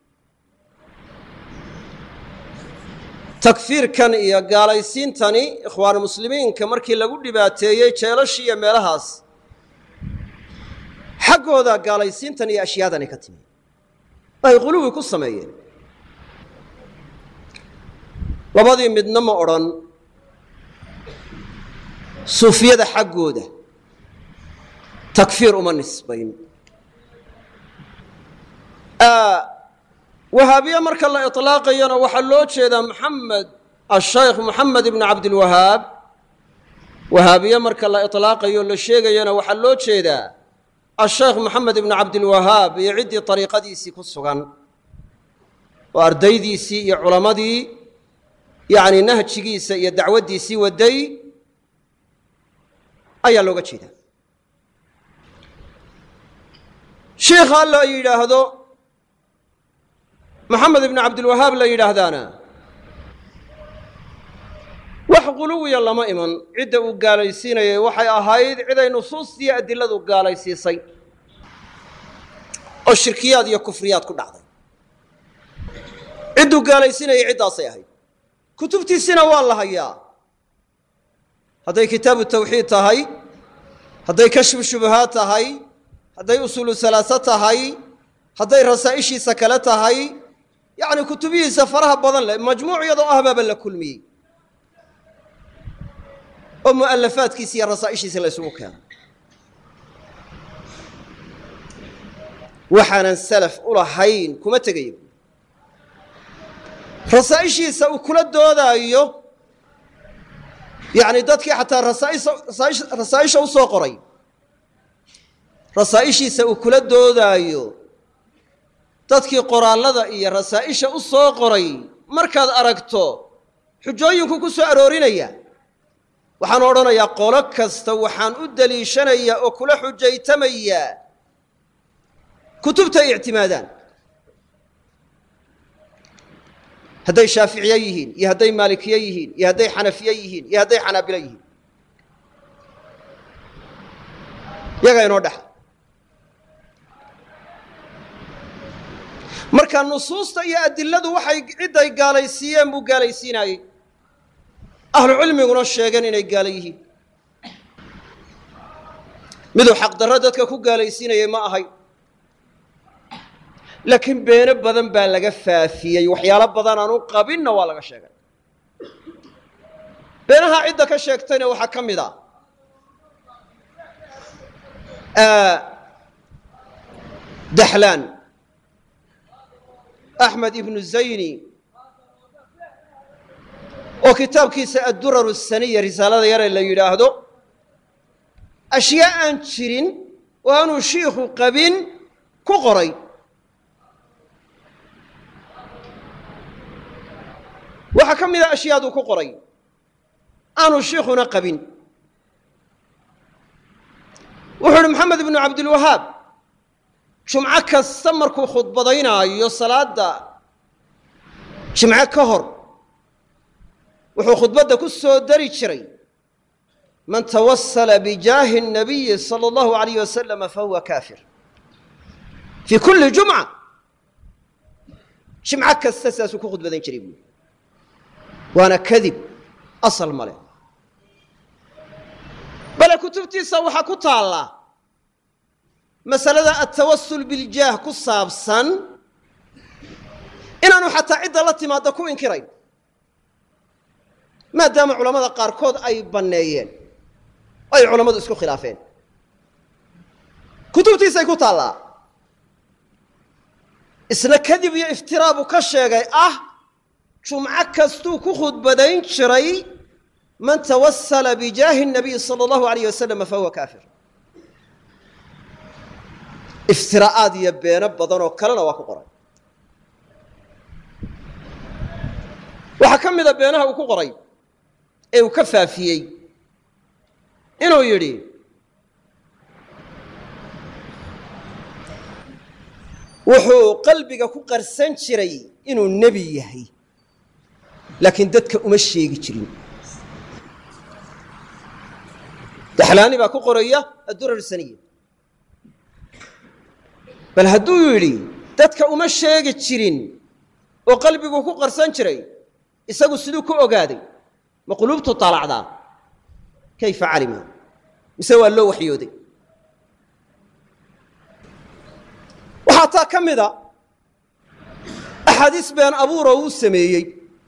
takfiirkan iyo gaalaysiintani ikhwaan muslimiinka markii lagu dhibaateeyey jeelashii iyo meelahaas xaggooda gaalaysiintan iyo ashyaadani ka timi ay quluwi ku sameeyeen labadii midna ma odhan suufiyada xaggooda takfiir uma nisbayn wahaabiye marka la iطlaaqayana waxaa loo jeedaa ashaykh moxamed ibn cabdilwahaab wahaabiye marka la iطlaaqayo la sheegayana waxaa loo jeedaa ashaykh moxamed ibn cabdilwahaab iyo ciddii ariiqadiisii ku sugan oo ardaydiisii iyo culammadii yani nahjigiisa iyo dacwaddiisii waday ayaa looga jeedaa shiikha la yidhaahdo moxamed ibn cabdilwahaab la yidhaahdaana wax quluwiya lama iman cidda uu gaalaysiinayay waxay ahayd ciday nusuustiiyo adiladu gaalaysiisay oo shirkiyaad iyo kufriyaad ku dhacday cidduu gaalaysiinayay ciddaasay ahayd kutubtiisina waa la hayaa hadday kitaabu tawxiid tahay hadday kashfu shubahaad tahay hadday usuulu salaasa tahay hadday rasaa'ishiisa kale tahay yacni kutubihiisa faraha badan leh majmuuc iyadoo ah baaba la kulmiyey oo mu'alafaadkiisa iyo rasaa'ishiisa la isugu keenay waxaanan salaf u lahayn kuma tegayo rasaa'ishiisa uu kula doodaayo yacni dadkii xataa rasaa'isha u soo qoray rasaa'ishiisa uu kula doodaayo dadkii qoraallada iyo rasaa'isha u soo qoray markaad aragto xujooyinku ku soo aroorinaya waxaan odhanayaa qolo kasta waxaan u deliishanayaa oo kula xujaytamayaa kutubta ictimaadaan hadday shaaficiye yihiin iyo hadday maalikiye yihiin iyo hadday xanafiye yihiin iyo hadday xanaabilo yihiin yagaa inoo dhexa marka nusuusta iyo adiladu waxay cidday gaalaysiiyeen buu gaalaysiinaayey ahlu cilmiguna sheegeen inay gaala yihiin miduu xaqdarro dadka ku gaalaysiinayay ma ahay laakiin beeno badan baa laga faafiyey waxyaalo badan aanu qabinna waa laga sheegay beenaha cidda ka sheegtayna waxaa ka mid a daxlaan axmed ibnu zayni oo kitaabkiisa addurar asaniya risaalada yare la yidhaahdo ashyaa aan jirin oo aanuu shiikhu qabin ku qoray waxa ka mid ah ashyaadu ku qoray aanu sheekhuna qabin wuxuu maxamed ibn abdul wahhab jumca kasta markuu khudbadaynaayo salaada jumca ka hor wuxuu khudbada ku soo dari jiray man tawassala bi jaahi an-nabiy sallallahu alayhi wasallam fa huwa kafir fi kulli jumca jumca kasta saasuu ku khudbadayn jiray وانا كذب اصل ماله بل كتبتي سوحه كتالا مساله التوسل بالجاه كصابسن انه حتى عده لا تماده كو انكرين ما دام علماء قاركود اي بنيين اي علماء اسكو خلافين كتبتي سي كتالا اسنا كذب يا افتراء كشيغاي جمعة كستو كخد بدين شري من توسل بجاه النبي صلى الله عليه وسلم فهو كافر افتراءات يبين بدن وكلنا واكو قري وحكم إذا بينها وكو قري اي وكفى فيه إنه يري وحو قلبك كو قرسن شري إنه النبي يهي لكن ددك uma sheegi jirin daxlaani baa ku qoraya ad-durar saniya bal haduu yiri dadka uma sheegi jirin oo qalbigu ku qarsan jiray isagu sidoo ku ogaaday ma qulubtu talacda kayfa alima mise waa loo waxyooday waxa taa kamida ahadiis baan abuura uu sameeyay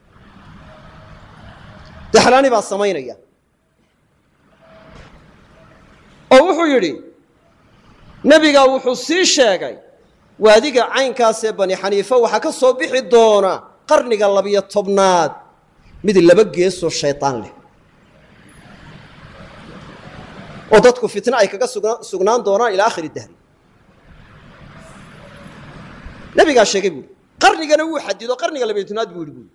daxlaani baa samaynaya oo wuxuu yiri nabiga wuxuu sii sheegay waadiga caynkaas ee bani xaniifa waxa ka soo bixi doona qarniga 12aad mid laba geeso shaytaan leh oo dadku fitna ay kaga sugnaan doonaan ilaa aakhir dahri nabiga sheegay qarnigana uu xadido qarniga 12aad buu yiri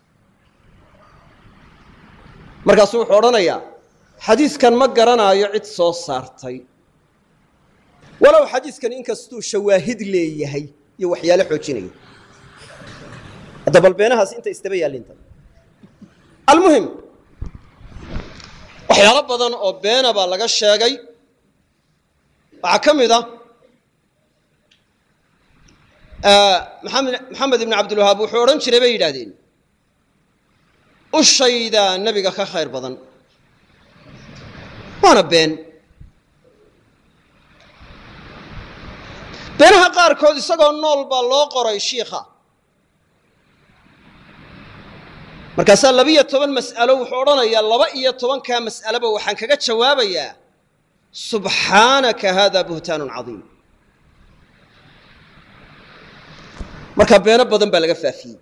markaas wuxuu oranayaa xadiiskan ma garanaayo cid soo saartay walaw xadiiskan in kastuu shawaahid leeyahay iyo waxyaalo xoojinaya hada balbeenahaas inta istaba yaalinta almuhim waxyaalo badan oo beena baa laga sheegay waxa kamid ah maxamed ibn abdul wahhab wuxuu oran jiray bay yiraahdeen ushayda nabiga ka khayr badan wana beenaha qaarkood isagoo nool baa loo qoray sheekha markaas 12 mas'alo wuxuu oranayaa 12 ka mas'alaba waxaan kaga jawaabayaa subhanaka hada buhtanun azim marka beena badan baa laga faafiyay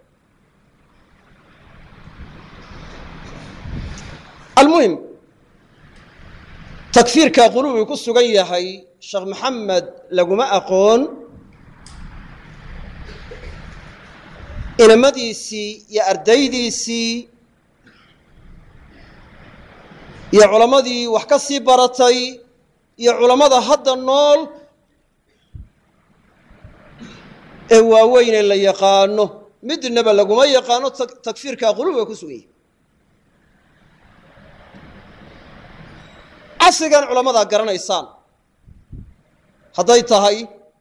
المهم تكفير كغلو كسغن يحي شيخ محمد لغما اقون إنمديسي يا أرديديسي يا علمادي وحكسي برتي يا علماء هذا النول وين اللي يقانو مدنا بلغما يقانو تكفير كغلو كسغن asigan culimada garanaysaan haday tahay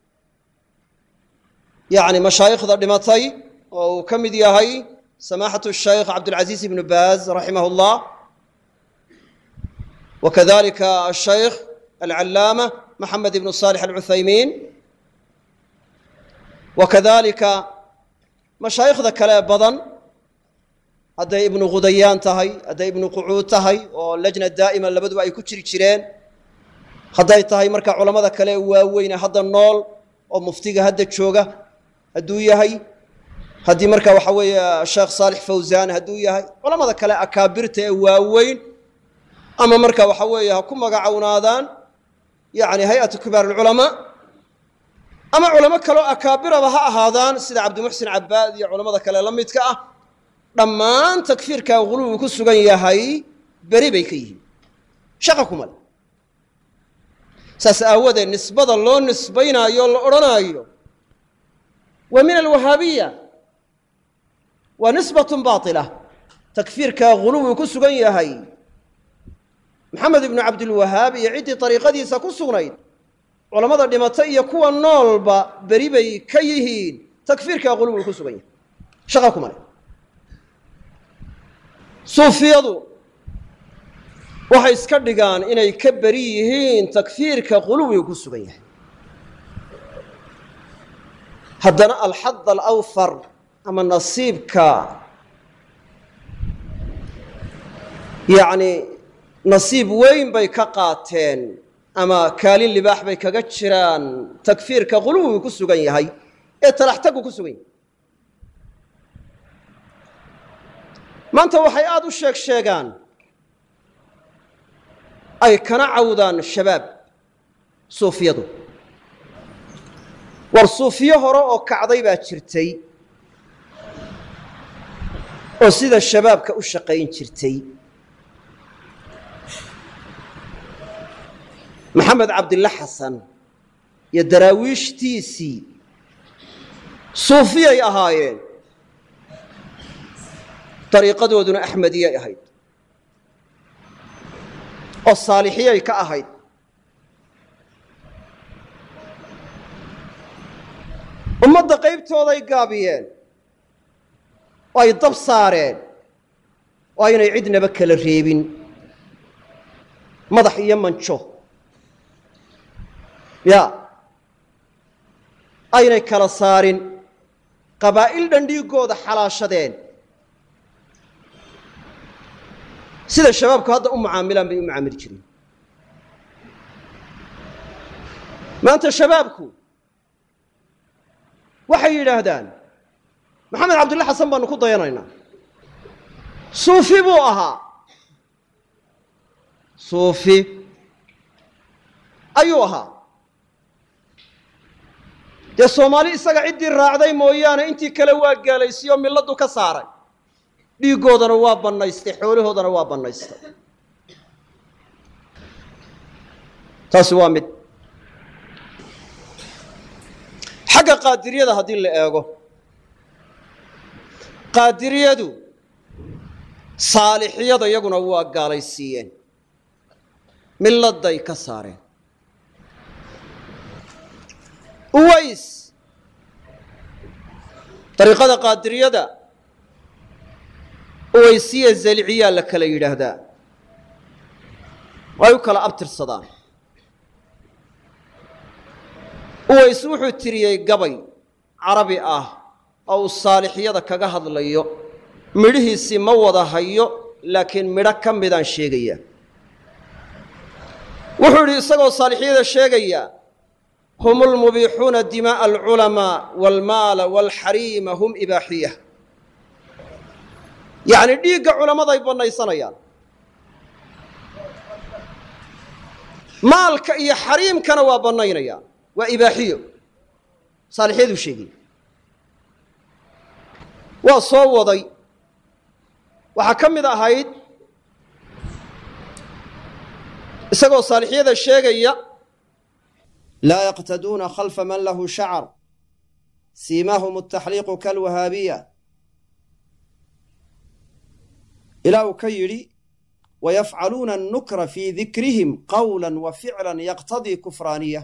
yaani mashaayikhda dhimatay oo kamid yahay samaahatu shaykh Abdul Aziz ibn Baz rahimahullah وكذلك الشيخ العلامة محمد بن صالح العثيمين وكذلك مشايخ ذا كلا بدن هذا ابن غديان تهي هذا ابن قعود تهي واللجنة الدائمة اللي بدوا يكتشري شرين هذا تهي مركع علماء ذا كلا وين هذا النول ومفتيجة هذا الشوجة هدوية هي هذه مركع وحوي الشيخ صالح فوزان هدوية هي علماء ذا كلا أكابرته وين أما مركع وحوي كم قعونا ذان يعني هيئة كبار العلماء ama culamo kaloo akaabiraba ha ahaadaan sida cabdimuxsin cabbaad iyo culammada kale la midka ah dhammaan takfiirkaa ghuluwi ku sugan yahay beri bay ka yihiin shaqa kuma le saas aawadeed nisbada loo nisbaynaayo o la odhanaayo wa min alwahaabiya waa nisbatun baatila takfiirkaa ghuluwi ku sugan yahay maxamed ibnu cabdilwahaab iyo ciddii dariiqadiisa ku sugnayd culammada dhimata iyo kuwa noolba beri bay ka yihiin takfiirkaa ghuluwi ku sugan yahay shaqa kuma leh suufiyadu waxay iska dhigaan inay ka beri yihiin takfiirka ghuluwiga ku sugan yahay haddana alxad alawfar ama nasiibka yacni nasiib weyn bay ka qaateen ama kaalin libaax bay kaga jiraan takfiirka ghuluwiga ku sugan yahay ee talaxtagu ku sugan yahay maanta waxay aada u sheegaan ay kana cawdaan shabaab suufiyadu war suufiyo hore oo kacday baa jirtay oo sida shabaabka u shaqayn jirtay maxamed cabdilla xasan iyo daraawiishtiisii suufiyay ahaayeen dariiqadooduna axmediyay ahayd oo saalixiyay ka ahayd ummadda qaybtooday gaabiyeen oo ay dab saareen oo aynay cidnaba kala reebin madax iyo manjo ya aynay kala saarin qabaa'il dhan dhiiggooda xalaashadeen sida shabaabku hadda u mucaamilaan bay u mucaamili jireen maanta shabaabku waxay yidhaahdaan maxamed cabdulla xasan baanu ku dayanaynaa suufi buu ahaa suufi ayuu ahaa dee soomaali isaga ciddii raacday mooyaane intii kale waa gaalaysiyo milladdu ka saaray dhiiggoodana waa bannaystay xoolahoodana waa bannaystay taasi waa mid xagga qaadiriyada haddii la eego qaadiriyadu saalixiyada iyaguna waa gaalaysiiyeen milladday ka saareen uways dariiqada qaadiriyada uwaysiya zaliciyaa la kala yidhaahdaa way u kala abtirsadaan uways wuxuu tiriyey gabay carabi ah oo uu saalixiyada kaga hadlayo midhihiisii ma wada hayo laakiin midho ka midaan sheegaya wuxuu yidhi isagoo saalixiyada sheegaya hum lmubiixuuna dimaa'a alculamaa waalmaala waalxariima hum ibaaxiya yacni dhiigga culammaday bannaysanayaan maalka iyo xariimkana waa bannaynayaan waa ibaaxiyo saalixyaduu sheegay waa soo waday waxaa ka mid ahayd isagoo saalixyada sheegaya laa yaqtaduuna khalfa man lahu shacar siimaahum ataxliiqu kalwahaabiya ilaa uu ka yidhi wayafcaluuna annukra fii dikrihim qawla wa ficlan yaqtadii kufraaniya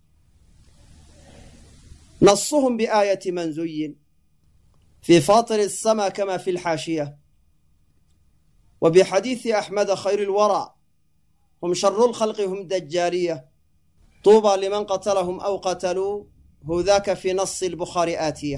nasuhum biaayati man zuyin fii faatiri الsama kama fi اlxaashiya wa bixadiiثi axmeda khayr اlwaraa hum sharu اlkhalqi hum dajaaliya tuuba liman qatalahum aw qataluu hudaka fi nasi اlbukhaari aatiya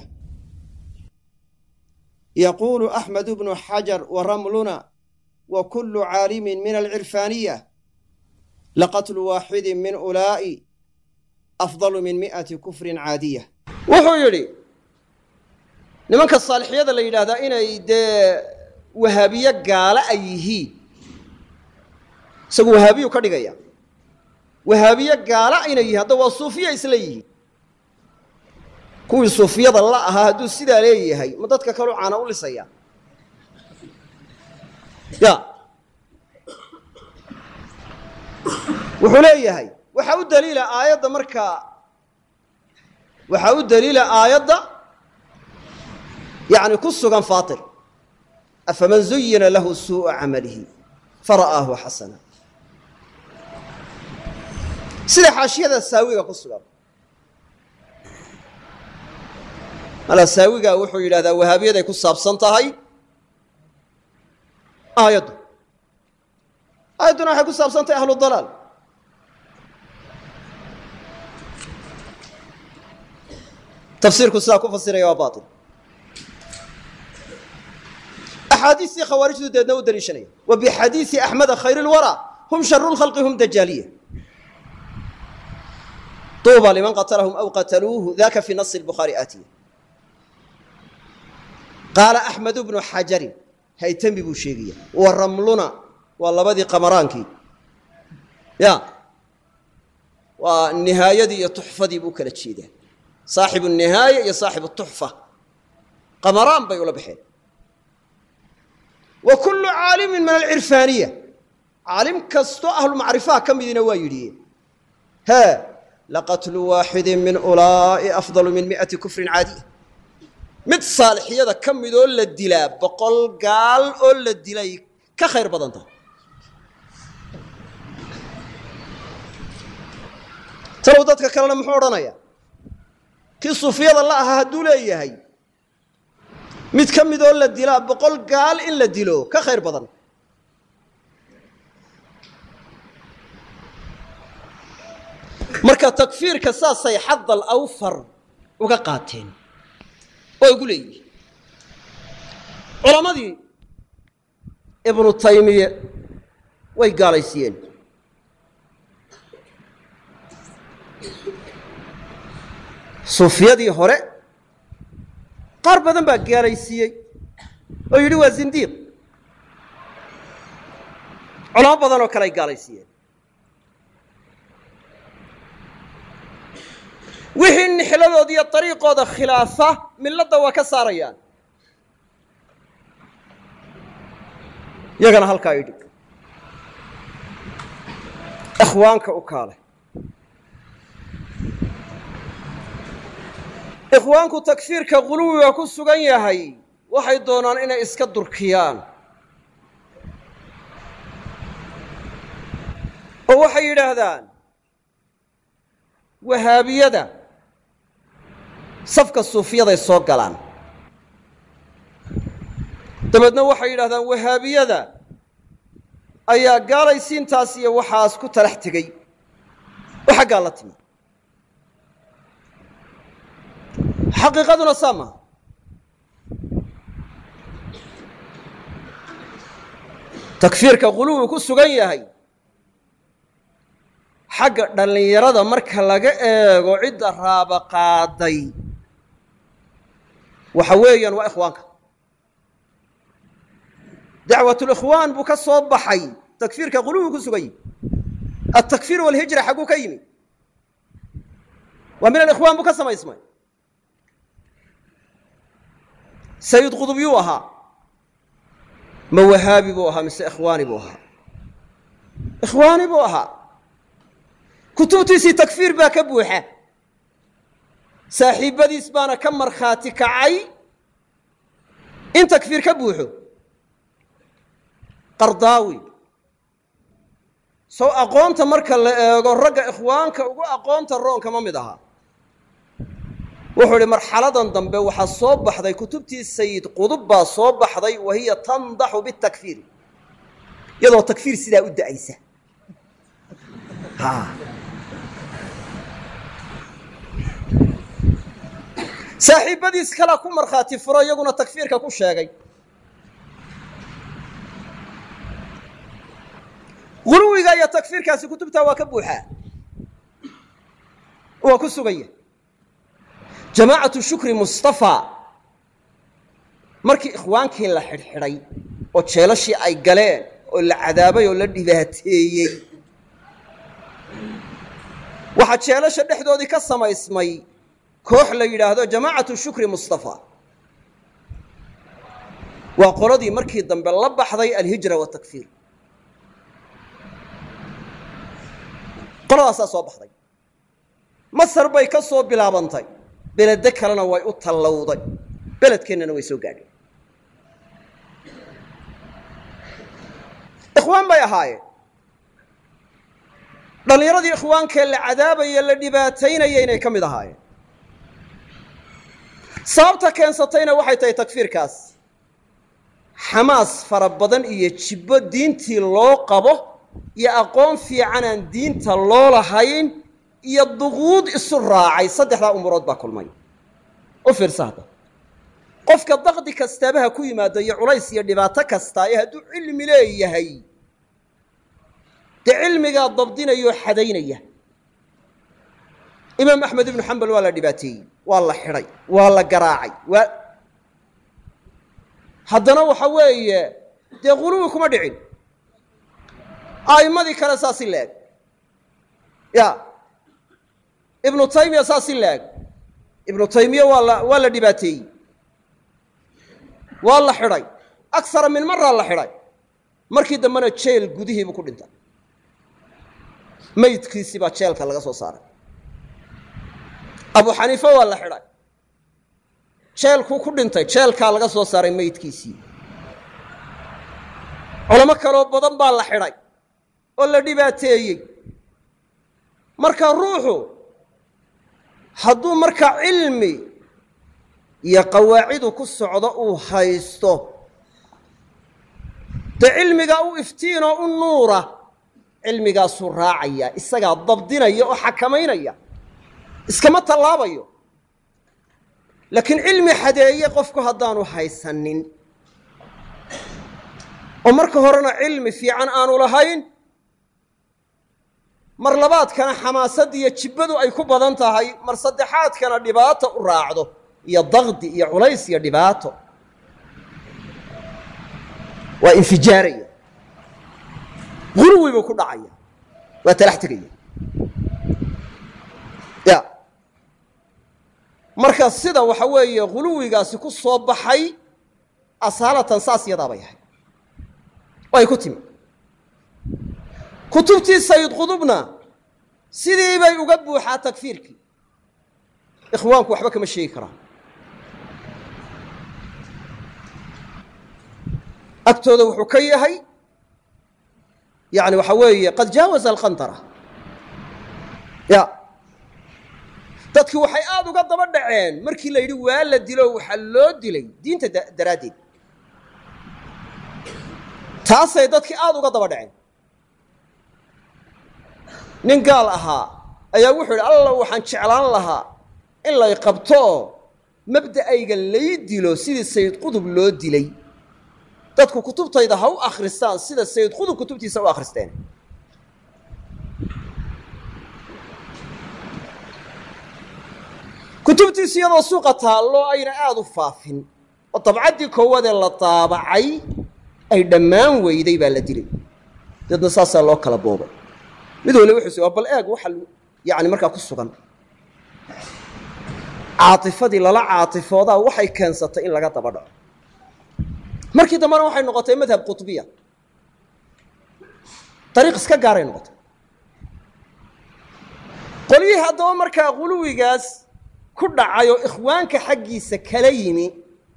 yaquulu axmed bnu xajar waramluna wa kulu caalimin min alcirfaaniya laqatlu waaxidi min ulaa'i afdalu min 100 kufrin caadiya wuxuu yidhi nimanka saalixiyada la yidhaahdaa inay dee wahaabiye gaala ay yihiin isagu wahaabiyu ka dhigaya wahaabiye gaala inay yihiin hadda waa suufiya isla yihiin kuwii suufiyada la ahaa hadduu sidaa leeyahay ma dadka kaleu caana u lisaya ya wuxuu leeyahay waxaa u daliila aayadda markaa waxaa u daliila aayadda yani ku sugan faatir afaman zuyina lahu suuءu camalihi fara'aahu xasana sida xaashiyada saawiga ku sugan mala saawiga wuxuu yidhahdaa wahaabiyaday ku saabsan tahay aayadduna waxay ku saabsan tahay ahlu dalaal tafsiirku sidaa ku fasiraya waa baatil axaadiistii khawaarijdu deedna u daliishanaya wa bixadiisi axmeda khayr اlwaraa hum sharu lkhalqi hum dajaaliya tuuba liman qatalahum aw qataluuhu daka fi nas الbukhaari aatiya qaala axmed bnu xajarin haytami buu sheegaya wa ramluna waa labadii qamaraankii ya waa nihaayadii iyo tuxfadii buu kala jeedaa saaxibu الnihaaya iyo saaxibu tuxfa qamaraan bay ula baxeen wa kullu caalimin min alcirfaaniya caalim kastoo ahlumacrifaha ka midina waa yidhi he laqatlu waaxidin min ulaa'i afdalu min 100 kufrin caadiya mid saalixiyada ka midoo la dilaa 100 gaal oo la dilay ka khayr badan tahay talow dadka kalena muxuu odhanayaa kii suufiyada la ahaa hadduu leeyahay mid ka midoo la dilaa 100 gaal in la dilo ka khayr badan marka takfiirka saasay xad alawfar uga qaateen oo igu leeyihiin culammadii ibnu taymiye way gaalaysiiyeen suufiyadii hore qaar badan baa gaalaysiiyey oo yidhi waa zindiiq culamo badan oo kale ay gaalaysiiyeen wixii nixladooda iyo dariiqooda khilaafa milladda waa ka saarayaan yagana halkaa ay dhig ikhwaanka u kaale ikhwaanku takfiirka quluwiga ku sugan yahay waxay doonaan inay iska durkiyaan oo waxay yidhaahdaan wahaabiyada safka suufiyaday soo galaan dabeedna waxay yidhahdaan wahaabiyada ayaa gaalaysiintaas iyo waxaas ku talax tegey oo xaggaa la timi xaqiiqaduna saa maaha takfiirka quluwi ku sugan yahay xagga dhallinyarada marka laga eego cidda raaba qaaday waxa weeyaan waa ikhwaanka dacwatulikhwaan buu ka soo baxay takfiirka quluwi ku sugan yahay altakfiir walhijra xagguu ka yimi waa min alikhwaan buu ka samaysmay sayid qudub yuu ahaa ma wahaabi buu ahaa mise ikhwaani buu ahaa ikhwaani buu ahaa kutubtiisii takfiir baa ka buuxa saaxiibbadiis baana ka markhaati kacay in takfiir ka buuxo qardaawi sow aqoonta marka la eego ragga ikhwaanka ugu aqoonta roonka ma mid ahaa wuxuu idhi marxaladan dambe waxaa soo baxday kutubtii sayid qudub baa soo baxday wa hiya tandaxu bitakfiiri iyadoo takfiir sidaa u da'aysa saaxiibbadiis kalaa ku markhaati furo iyaguna takfiirka ku sheegay guluwiga iyo takfiirkaasi kutubtaa waa ka buuxaa waa ku suganya jamaacatu shukri mustafa markii ikhwaankii la xidhxidhay oo jeelashii ay galeen oo la cadaabay oo la dhibaateeyey waxaa jeelasha dhexdoodii ka samaysmay koox la yidhaahdo jamaacatu shukri mustafa waa qoladii markii dambe la baxday alhijra watakfiir qoladaasaa soo baxday masar bay ka soo bilaabantay belede kalena way u tallowday beledkeennana way soo gaadhay ikhwaan bay ahaayeen dhallinyaradii ikhwaankee la cadaabaye la dhibaataynaya inay ka mid ahaayeen sababta keensatayna waxay tahay takfiirkaas xamaas fara badan iyo jibbo diintii loo qabo iyo aqoon fiican aan diinta loo lahayn iyo duquud isu raacay saddexdaa umurood baa kulmay u fiirsa hadda qofka daqdi kastaabaha ku yimaado iyo culays iyo dhibaato kastaa ee hadduu cilmi leeyahay dee cilmigaa dabdinayoo xadaynaya imaam axmed ibnu xambal waa la dhibaateeyey waa la xidhay waa la garaacay haddana waxa weeye dee quluwi kuma dhicin a'immadii kale saasi laeg ya ibnu taymiya saasi laeg ibnu taymiya waa la dhibaateeyey waa la xidhay aksara min maraa la xidhay markii dambena jeel gudihiibuu ku dhintay maydkiisii baa jeelka laga soo saaray abu xaniife waa la xidhay jeelkuu ku dhintay jeelkaa laga soo saaray maydkiisii culamo kaloo badan baa la xidhay oo la dhibaateeyey marka ruuxu hadduu marka cilmi iyo qawaacidu ku socdo uu haysto dee cilmigaa u iftiinoo u nuura cilmigaasuu raacaya isagaa dabdinaya oo xakamaynaya iskama tallaabayo laakiin cilmi xadeeye qofku haddaanu haysanin oo marka horena cilmi fiican aanu lahayn mar labaadkana xamaasadda iyo jibbadu ay ku badan tahay mar saddexaadkana dhibaato u raacdo iyo daqdi iyo culays iyo dhibaato waa infijaaraya guluwi buu ku dhacaya waa talax tegaya ya marka sida waxa weeye guluwigaasi ku soo baxay asaalatan saas yadaabay ahay way ku timi kutubtii sayid qudubna sidii bay uga buuxaa takfiirkii ikhwaanku waxba kama sheegi karaan agtooda wuxuu ka yahay yani waxa weeye qad jaawaza alqantara ya dadkii waxay aada uga daba dhaceen markii la yidhi waa la dilo waxaa loo dilay diinta daraaddeed taasay dadkii aada uga daba dhaceen nin gaal ahaa ayaa wuxuu yidhi alla waxaan jeclaan lahaa in lay qabto oo mabda'ayga lay dilo sidii sayid qudub loo dilay dadku kutubtayda ha u akhristaan sida sayid qudub kutubtiisa u akhristeen kutubtiisa iyadoo suuqa taallo ayna aada u faafin oo dabcaddii koowaadee la daabacay ay dhammaan weyday baa la dilay dadna saasaa loo kala boobay mid waliba wuxuu waa bal eeg waxa yani markaa ku sugan caatifadii lala caatifoodaa waxay keensatay in laga daba dhaco markii dambena waxay noqotay madhab qutbiya dariiq iska gaaray noqotay qolyihii haddaba markaa guluwigaas ku dhacay oo ikhwaanka xaggiisa kala yimi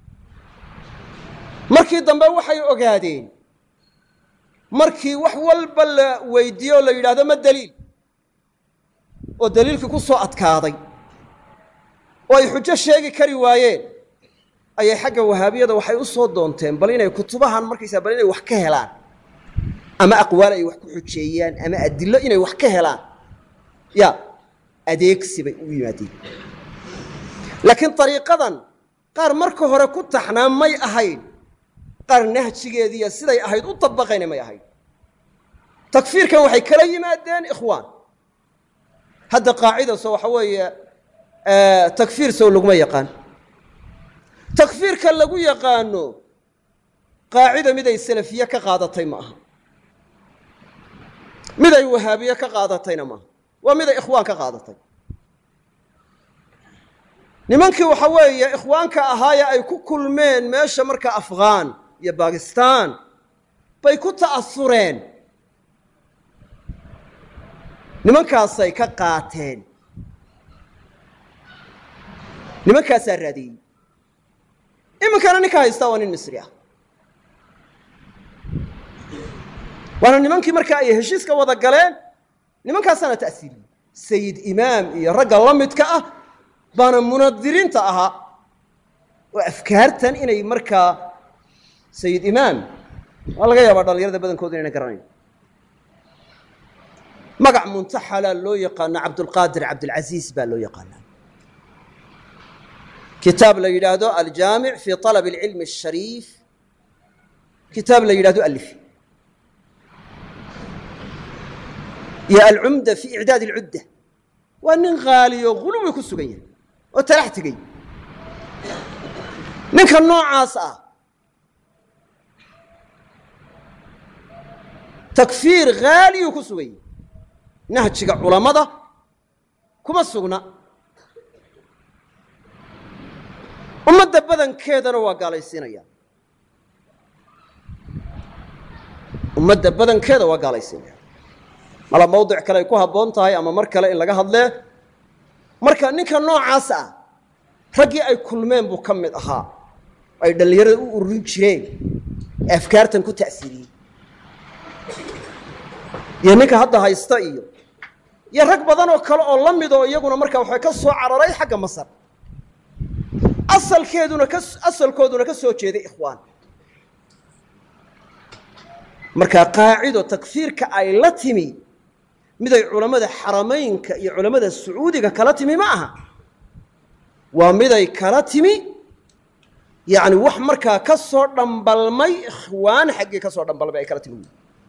markii dambe waxay ogaadeen markii wax walba la weydiiyo o la yidhaahdo ma daliil oo daliilkii ku soo adkaaday oo ay xujo sheegi kari waayeen ayay xagga wahaabiyada waxay u soo doonteen bal inay kutubahan markaysaa bal inay wax ka helaan ama aqwaal ay wax ku xujeeyaan ama adillo inay wax ka helaan ya adeegsi bay u yimaadeen laakiin dariiqadan qaar marka hore ku taxnaa may ahayn qaar nahjigeediiyo siday ahayd u dabaqayna may ahayn takfiirkan waxay kala yimaadeen ikhwaan hadda qaacida soo waxa weeye takfiir sow laguma yaqaan takfiirka lagu yaqaano qaacida mid ay salafiye ka qaadatay ma aha mid ay wahaabiye ka qaadatayna maaha waa mid ay ikhwaan ka qaadatay nimankii waxa weeye ikhwaanka ahaaya ay ku kulmeen meesha markaa afghaan iyo baakistaan bay ku ta'asureen nimankaasay ka qaateen nimankaasaa raadiyey iminkana ninka haystaa waa nin misri ah waana nimankii markaa ay heshiiska wada galeen nimankaasaana ta'siiriyey sayid imaam iyo ragga la midka ah baana munadiriinta ahaa oo afkaartan inay markaa sayid imaam waa laga yaabaa dhallinyarada badankooda inayna garanayn magac muntaxala loo yaqaano cabdulqaadir cabdilcasiis baa loo yaqaanaa kitaab la yidhaahdo aljaamic fi طalab اlcilmi الshariif kitaab la yidhahdo alif iyo alcumda fi icdaad اlcudda waa nin haaliyo huluwi ku sugan yahay oo talax tegey ninka noocaas ah takfiir haaliyuu ku sugan yahay nahjiga culammada kuma sugna ummadda badankeedana waa gaalaysiinaya ummadda badankeeda waa gaalaysiinaya mala mawdic kale ay ku habboon tahay ama mar kale in laga hadlee marka ninka noocaas ah raggii ay kulmeen buu ka mid ahaa ay dhallinyarada u ururin jireen ee afkaartan ku ta'siiriyey iyo ninka hadda haysta iyo rag badan oo kale oo la mid oo iyaguna markaa waxay ka soo cararay xagga masar asalkooduna ka soo jeeday ikhwaan markaa qaacido takfiirka ay la timi miday culammada xaramaynka iyo culammada sacuudiga kala timi ma aha waa miday kala timi yacni wax markaa ka soo dhambalmay ikhwaan xaggii ka soo dhambalmay ay kala timi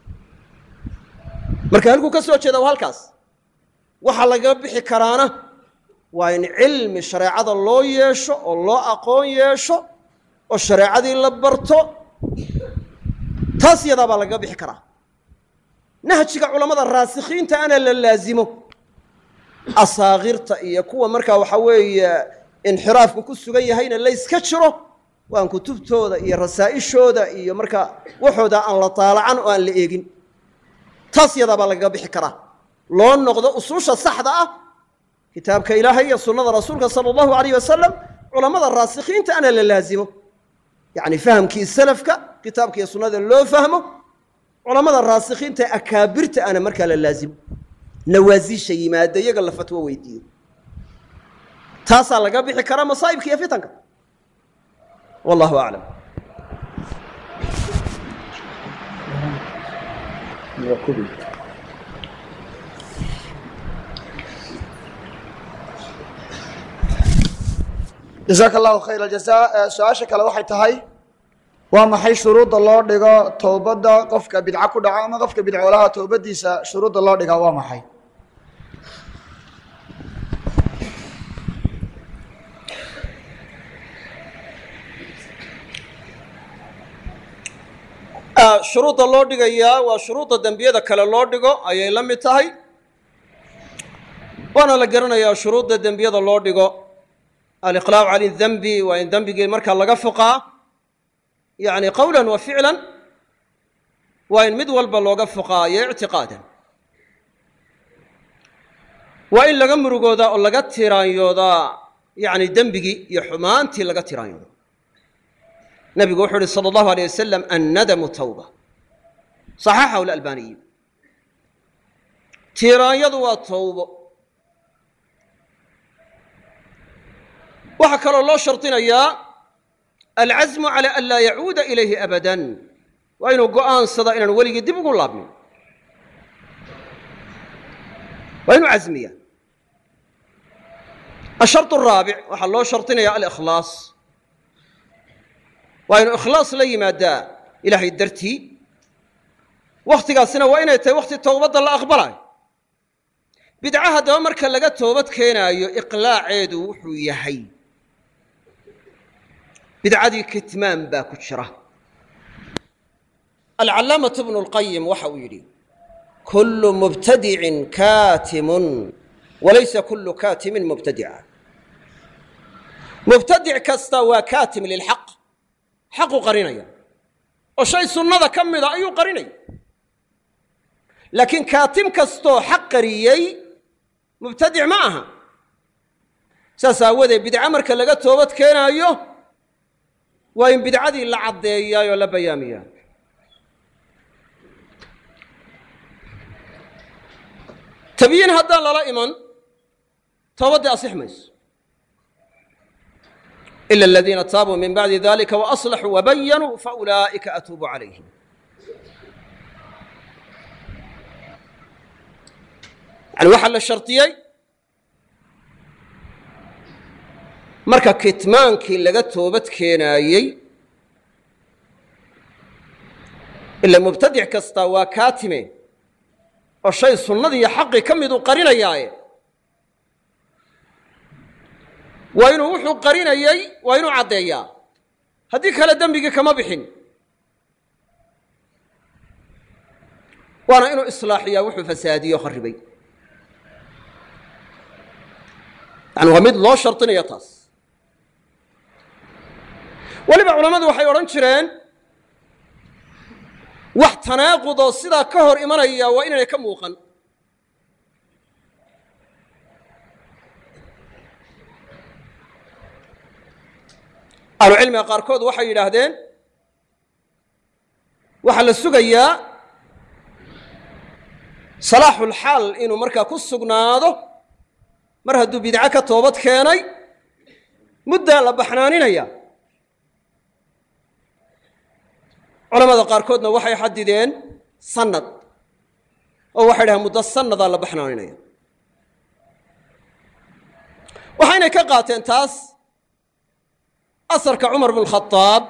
marka halkuu ka soo jeeda waa halkaas waxaa lagaga bixi karaana waa in cilmi shareecada loo yeesho oo loo aqoon yeesho oo shareecadii la barto taas yadaa baa lagaga bixi karaa nahjiga culammada raasikhiinta ana la laazimo asaakirta iyo kuwa markaa waxaa weeye inxiraafku ku sugan yahayna layska jiro waan kutubtooda iyo rasaa'ishooda iyo markaa waxooda aan la taalacan oo aan la eegin taas yadaa baa lagaga bixi karaa loo noqdo usuusha saxda ah kitaabka ilaahay iyo sunnada rasuulka sala allahu alayh wasalam culammada raasikhiinta ana la laazimo yacni fahamkii salafka kitaabka iyo sunnada loo fahmo culammada raasikhiinta akaabirta ana markaa la laazimo nawaasiisha yimaada iyaga la fatwo weydiiyo taasaa laga bixi karaa masaa'ibka iyo fitanka wallahu aclam jazaaka allahu khayr aljazaa su-aasha kale waxay tahay waa maxay shuruudda loo dhigo towbadda qofka bidco ku dhaco ama qofka bidcoolaha towbaddiisa shuruudda loo dhigaa waa maxay shuruudda loo dhigayaa waa shuruudda dembiyada kale loo dhigo ayay la mid tahay waana la garanayaa shuruudda dembiyada loo dhigo aliqlaacu cani dembi waa in dembigii markaa laga foqaa yacni qowlan wa ficlan waa in mid walba looga foqaayo ictiqaadan waa in laga murugoodaa oo laga tiraanyoodaa yacni dembigii iyo xumaantii laga tiraanyooda nabigu wuxuu uhi salى اllahu alيyه wasalam annadamu tawba صaxaxahu اlalbaniyu tiraanyadu waa towbo waxaa kaloo loo shardinayaa alcasmu calى an laa yacuuda ilayhi abada waa inuu go'aansada inaan weligii dib ugu laabmin waa inuu casmiya asharط الraabic waxaa loo shardinaya alkhlaas waa inuu ikhlaas la yimaadaa ilaahay dartii wakhtigaasina waa inay tahay wakhti towbadda la aqbalayo bidca haddaba marka laga toobad keenaayo iqlaaceedu wuxuu yahay bidcadii kitmaan baa ku jira alcallaamatu bnu اlqayim waxa uu yidhi kullu mubtadicin kaatimun walaysa kullu kaatimin mubtadica mubtadic kasta waa kaatim lilxaq xaqu qarinaya oo shay sunnada ka mida ayuu qarinaya laakiin kaatim kastoo xaq qariyey mubtadic ma aha saas aawadeed bidca marka laga toobad keenaayo waa in bidcadii la caddeeyaayoo la bayaamiyaa tabyiin haddaan lala iman toobaddii asix mayso ila aladiina taabuu min bacdi dalika waaslaxuu wabayanuu faulaa'ika atuubu calayhim yani waxaa la shardiyey marka kitmaankii laga toobad keenaayey ila mubtadic kasta waa kaatime oo shay sunnadiiyo xaqii ka miduu qarinayaaye waa inuu wuxuu qarinayey waa inuu caddeeyaa haddii kale dembigii kama bixin waana inuu islaaxiyaa wuxuu fasaadiyo kharribay yani waa mid loo shardinaya taas weliba culammadu waxay odhan jireen wax tanaaqudoo sidaa ka hor imanaya waa inaynay ka muuqan ahlucilmiga qaarkood waxay yidhaahdeen waxaa la sugayaa salaaxulxaal inuu markaa ku sugnaado mar hadduu bidco ka toobad keenay muddaa la baxnaaninaya culamada qaarkoodna waxay xadideen sanad oo waxay dhahaan muddo sannadaa la baxnaaninaya waxaynay ka qaateen taas asarka cumar bn khadaab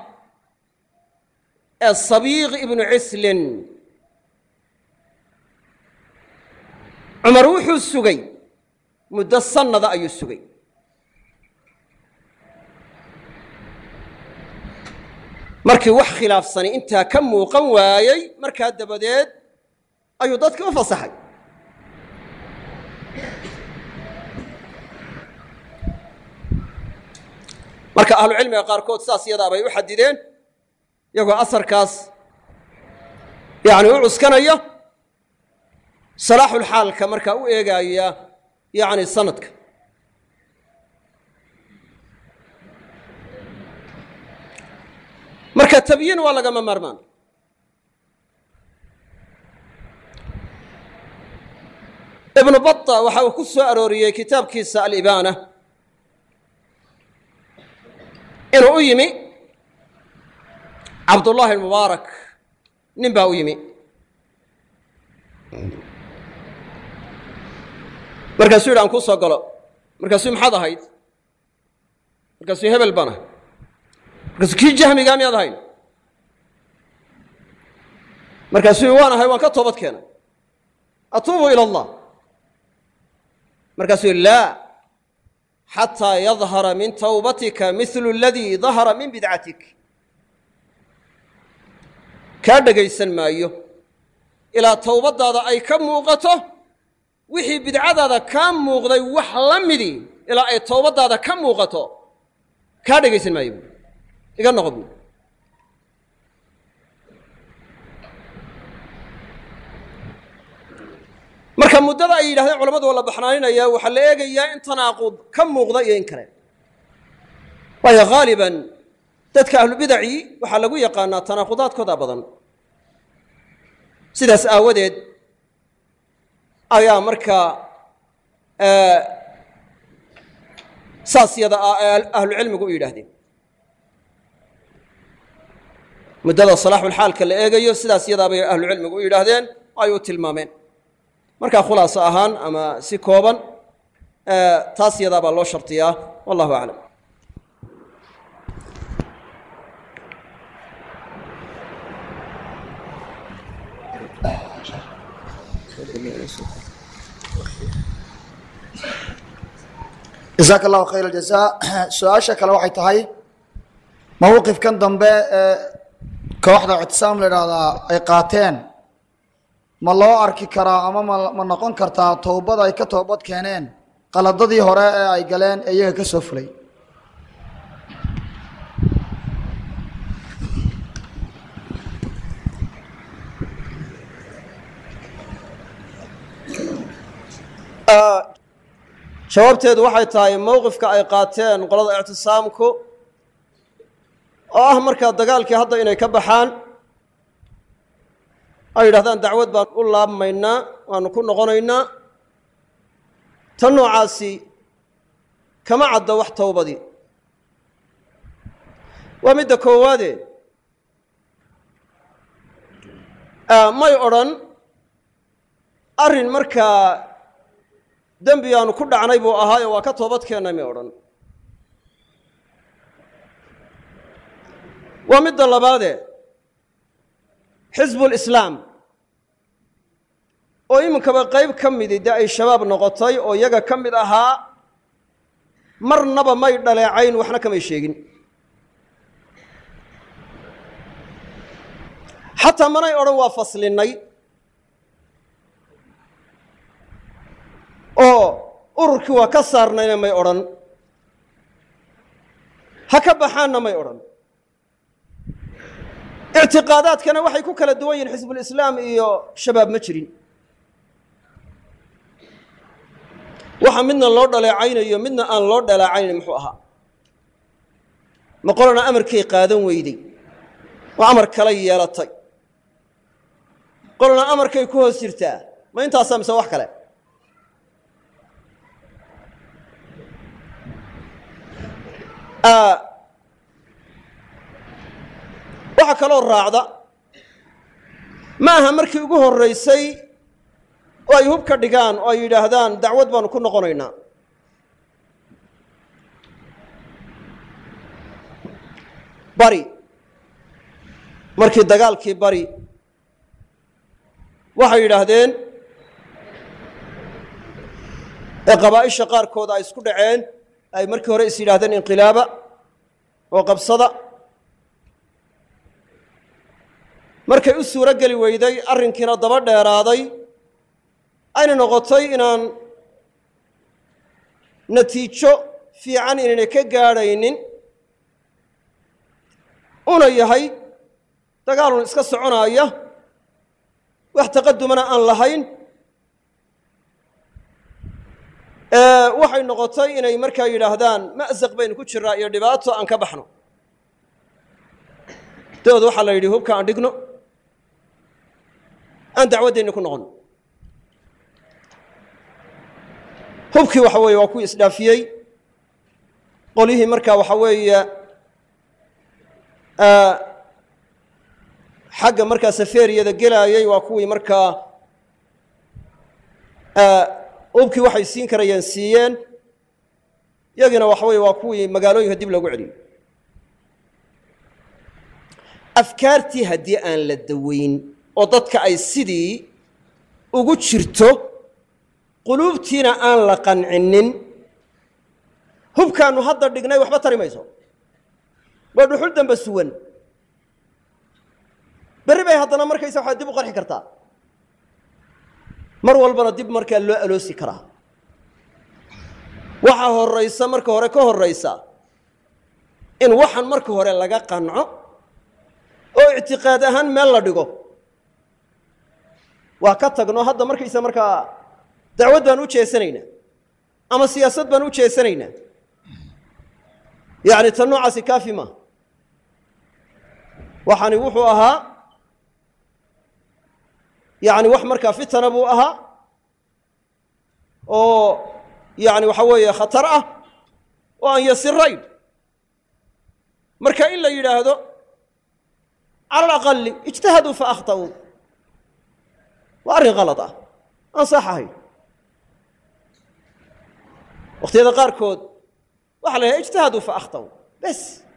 ee sabiiq ibnu cislin cumar wuxuu sugay muddo sannada ayuu sugay markii wax khilaafsani intaa ka muuqan waayey markaa dabadeed ayuu dadkii u fasaxay marka ahlucilmiga qaarkood saas yadaa bay u xadideen iyagoo asarkaas yani u cuskanaya salaaxulxaalka markaa u eegaaya yani sanadka marka tabyiin waa lagama maarmaan ibnu bata waxa uu ku soo arooriyey kitaabkiisa alibaana inuu u yimi cabdullaahi almubaarak nin baa u yimi markaasuu yidhi aan kuu soo galo markaasuu maxaad ahayd markaasuu hebel baan ahay markaasuu kii jahmigaa miyaad ahayn markaasuu waan ahay waan ka toobad keenay atuubu ila allah markaasuu laa xataa yadhara min tawbatika mihlu aladii dahara min bidcatik kaa dhegaysan maayo ilaa towbaddaada ay ka muuqato wixii bidcadaada kaa muuqday wax la midii ilaa ay towbaddaada ka muuqato kaa dhegaysan maayo buui iga noqo buui marka muddada ay yidhahdeen culamadu waa la baxnaaninaya waxaa la eegayaa in tanaaqud ka muuqda iyo in kale waayo haaliban dadka ahlubidaci waxaa lagu yaqaanaa tanaaqudaadkooda badan sidaas aawadeed ayaa markaa saas yada ahlucilmigu u yidhaahdeen muddada salaaxulxaalka la eegayo sidaas yadaa bay ahlucilmigu u yidhaahdeen ay u tilmaameen markaa khulaaso ahaan ama si kooban taas yadaa baa loo shartiyaa wallahu aclam jasaaka allahu khayr aljazaa su-aasha kale waxay tahay mawqifkan dambe ee kooxda ictisaam la idhaahdaa ay qaateen ma loo arki karaa ama ma noqon kartaa towbada ay ka toobad keeneen qaladadii hore ee ay galeen ee iyaga ka soo fulay jawaabteedu waxay tahay mowqifka ay qaateen qolada ictisaamku oo ah markaa dagaalkii hadda inay ka baxaan ay yidhahdaan dacwad baan u laabmaynaa waanu ku noqonaynaa tan noocaasi kama cadda wax towbadii waa midda koowaade may odhan arrin markaa dembi aanu ku dhacnay buu ahaayo waa ka toobad keennay may odhan waa midda labaade xisbulislaam oo iminkaba qayb ka midi dee ay shabaab noqotay oo iyaga ka mid ahaa marnaba may dhaleecayn waxna kamay sheegin xataa manay odhan waa faslinnay oo ururkii waa ka saarnayna may odhan ha ka baxaanna may odhan ictiqaadaadkana waxay ku kala duwan yihiin xisbulislaam iyo shabaab ma jirin waxa midna loo dhaleecaynayo midna aan loo dhaleecaynayn muxuu ahaa ma qolana amarkay qaadan weyday oo amar kala yeelatay qolana amarkay ku hoos jirtaa ma intaasaa mise wax kale waxaa kaloo raacda ma aha markii ugu horraysay oo ay hub ka dhigaan oo ay yidhaahdaan dacwad baanu ku noqonaynaa bari markii dagaalkii bari waxay yidhaahdeen ee qabaa'isha qaarkood ay isku dhaceen ay markii hore is yidhaahdeen inqilaaba oo qabsada markay u suuro geli weyday arrinkiina daba dheeraaday ayna noqotay inaan natiijo fiican inaynay ka gaadhaynin una yahay dagaalun iska soconaaya wax taqadumana aan lahayn waxay noqotay inay markaa yidhaahdaan ma'saq baynu ku jiraa iyo dhibaato aan ka baxno dabeed waxaa la yidhi hubka aan dhigno aan dacwaddeenni ku noqon hubkii waxa weeye waa kuwii isdhaafiyey qolyihii markaa waxa weeye xagga markaa saferiyada gelaayey waa kuwii markaa hubkii waxay siin karayeen siiyeen yagina waxa weeye waa kuwii magaalooyinka dib loogu celiyey afkaartii haddii aan la daweyn oo dadka ay sidii ugu jirto quluubtiina aan la qancinin hubkaannu hadda dhignay waxba tari mayso waa dhuxul dambe suwan berri bay haddana markaysa waxaad dib u qarxi kartaa mar walbana dib markaa loo aloosi karaa waxaa horraysa marka hore ka horraysa in waxan marka hore laga qanco oo ictiqaad ahaan meel la dhigo waa ka tagno hadda markaysa markaa dacwad baan u jeesanaynaa ama siyaasad baan u jeesanaynaa yacni tan noocaasi kaafi maaha waxaani wuxuu ahaa yacni wax markaa fitana buu ahaa oo yacni waxa weeye khatar ah oo aan yasirayn marka in la yidhaahdo cala alaqali ijtahaduu fa akhta'uu waa arrin kalad ah aan sax ahayn wakhtiyada qaarkood waxaa la yidhaha ijtahaduu fa akhta'uu bes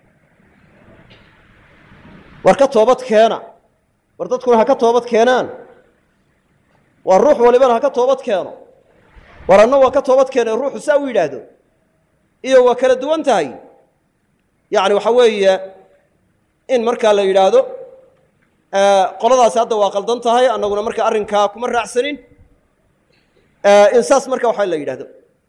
war ka toobad keena war dadkuna ha ka toobad keenaan war ruux walibana ha ka toobad keeno war anna waa ka toobad keenay ruuxu saa u yidhaahdo iyo waa kala duwan tahay yacni waxa weeye in markaa la yidhaahdo qoladaasi hadda waa qaldan tahay annaguna marka arrinkaa kuma raacsanin in saas marka waxa la yidhahdo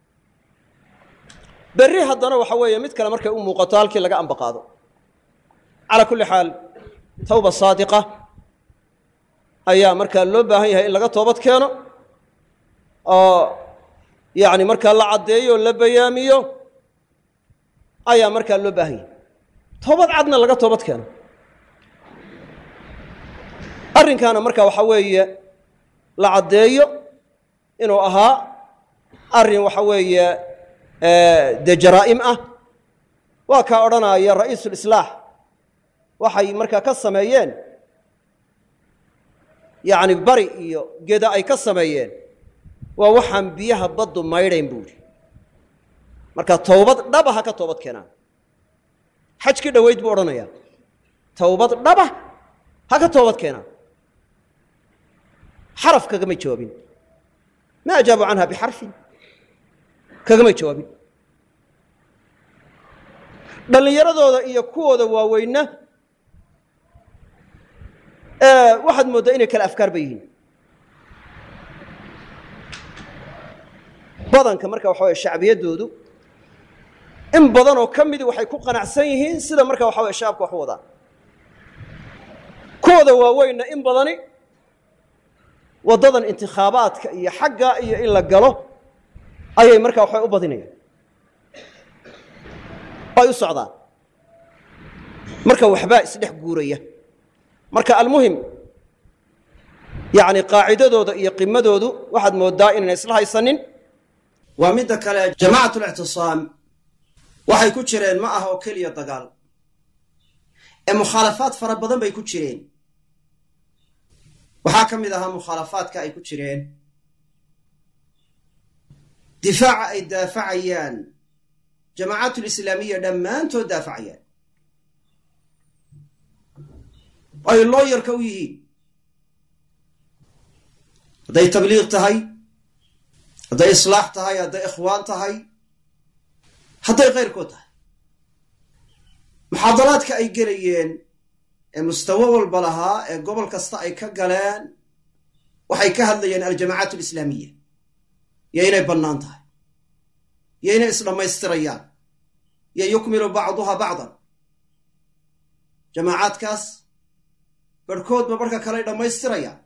berri haddana waxa weeye mid kale markay u muuqato halkii laga ambaqaado calaa kulli xaal tawba saadiqa ayaa markaa loo baahan yahay in laga toobad keeno oo yacni markaa la caddeeyo o la bayaamiyo ayaa markaa loo baahan yahay toobad cadna laga toobad keeno arrinkaana markaa waxaa weeye la caddeeyo inuu ahaa arrin waxa weeye dee jaraa'im ah waa kaa odhanaya ra'iisulislaax waxay markaa ka sameeyeen yacni bari iyo geda ay ka sameeyeen waa waxaan biyaha baddu maydhayn buu yidhi marka towbad dhaba ha ka toobad keenaan xajkii dhoweyd buu odhanayaa towbad dhaba ha ka toobad keenaan xaraf kagamay jawaabin ma ajaabu canha bixarfin kagamay jawaabin dhallinyaradooda iyo kuwooda waaweynna waxaad mooddaa inay kale afkaar ba yihiin badanka marka waxa weye shacbiyaddoodu in badanoo ka midi waxay ku qanacsan yihiin sida marka waxa weye shacabka wax u wadaan kuwooda waaweynna in badani waddadan intikhaabaadka iyo xagga iyo in la galo ayay markaa waxay u badinayaan ay u socdaan marka waxbaa isdhex guuraya marka almuhim yacni qaacidadooda iyo qimadoodu waxaad mooddaa inayna isla haysanin waa midda kale jamaacatul-ictisaam waxay ku jireen ma aha oo keliya dagaal ee mukhaalafaad fara badan bay ku jireen waxaa ka mid ahaa mukhaalafaadka ay ku jireen difaaca ay daafacayaan jamaacaatulislaamiya dhammaantood daafacayaan ay looyarka u yihiin hadday tabliiq tahay hadday islaax tahay hadday ikhwaan tahay hadday kayrkood tahay muxaadaraadka ay gelayeen ee mustawo walba lahaa ee gobol kasta ay ka galeen waxay ka hadlayeen aljamaacaat alislaamiya iyo inay bannaan tahay iyo inay isdhammaystirayaan iyo yukmilu bacduha bacdan jamaacaadkaas barhkoodba barhka kale ay dhammaystirayaan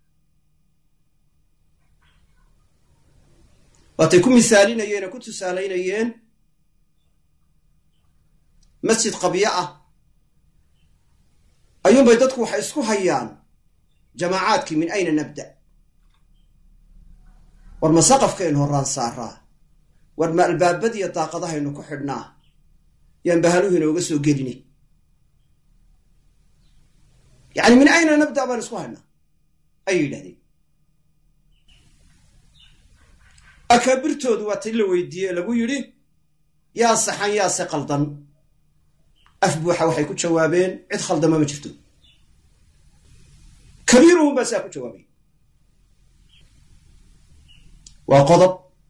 waatay ku misaalinayeen oo ku tusaalaynayeen masjid qabyo ah ayuunbay dadku waxay isku hayaan jamaacaadkii min ayna nabda war ma saqafkaynu horraan saaraa war ma albaabadiiyo daaqadahaynu ku xidhnaa yaan bahaluhu inooga soo gelinay yacni min ayna nabda baan isku haynaa ayay yidhahdeen akaabirtoodu waa tay la weydiiyey lagu yidhi yaa saxan yaase qaldan af buuxa waxay ku jawaabeen cid khaldama ma jirto kabiiruhum baa saa ku jawaabay waa qodob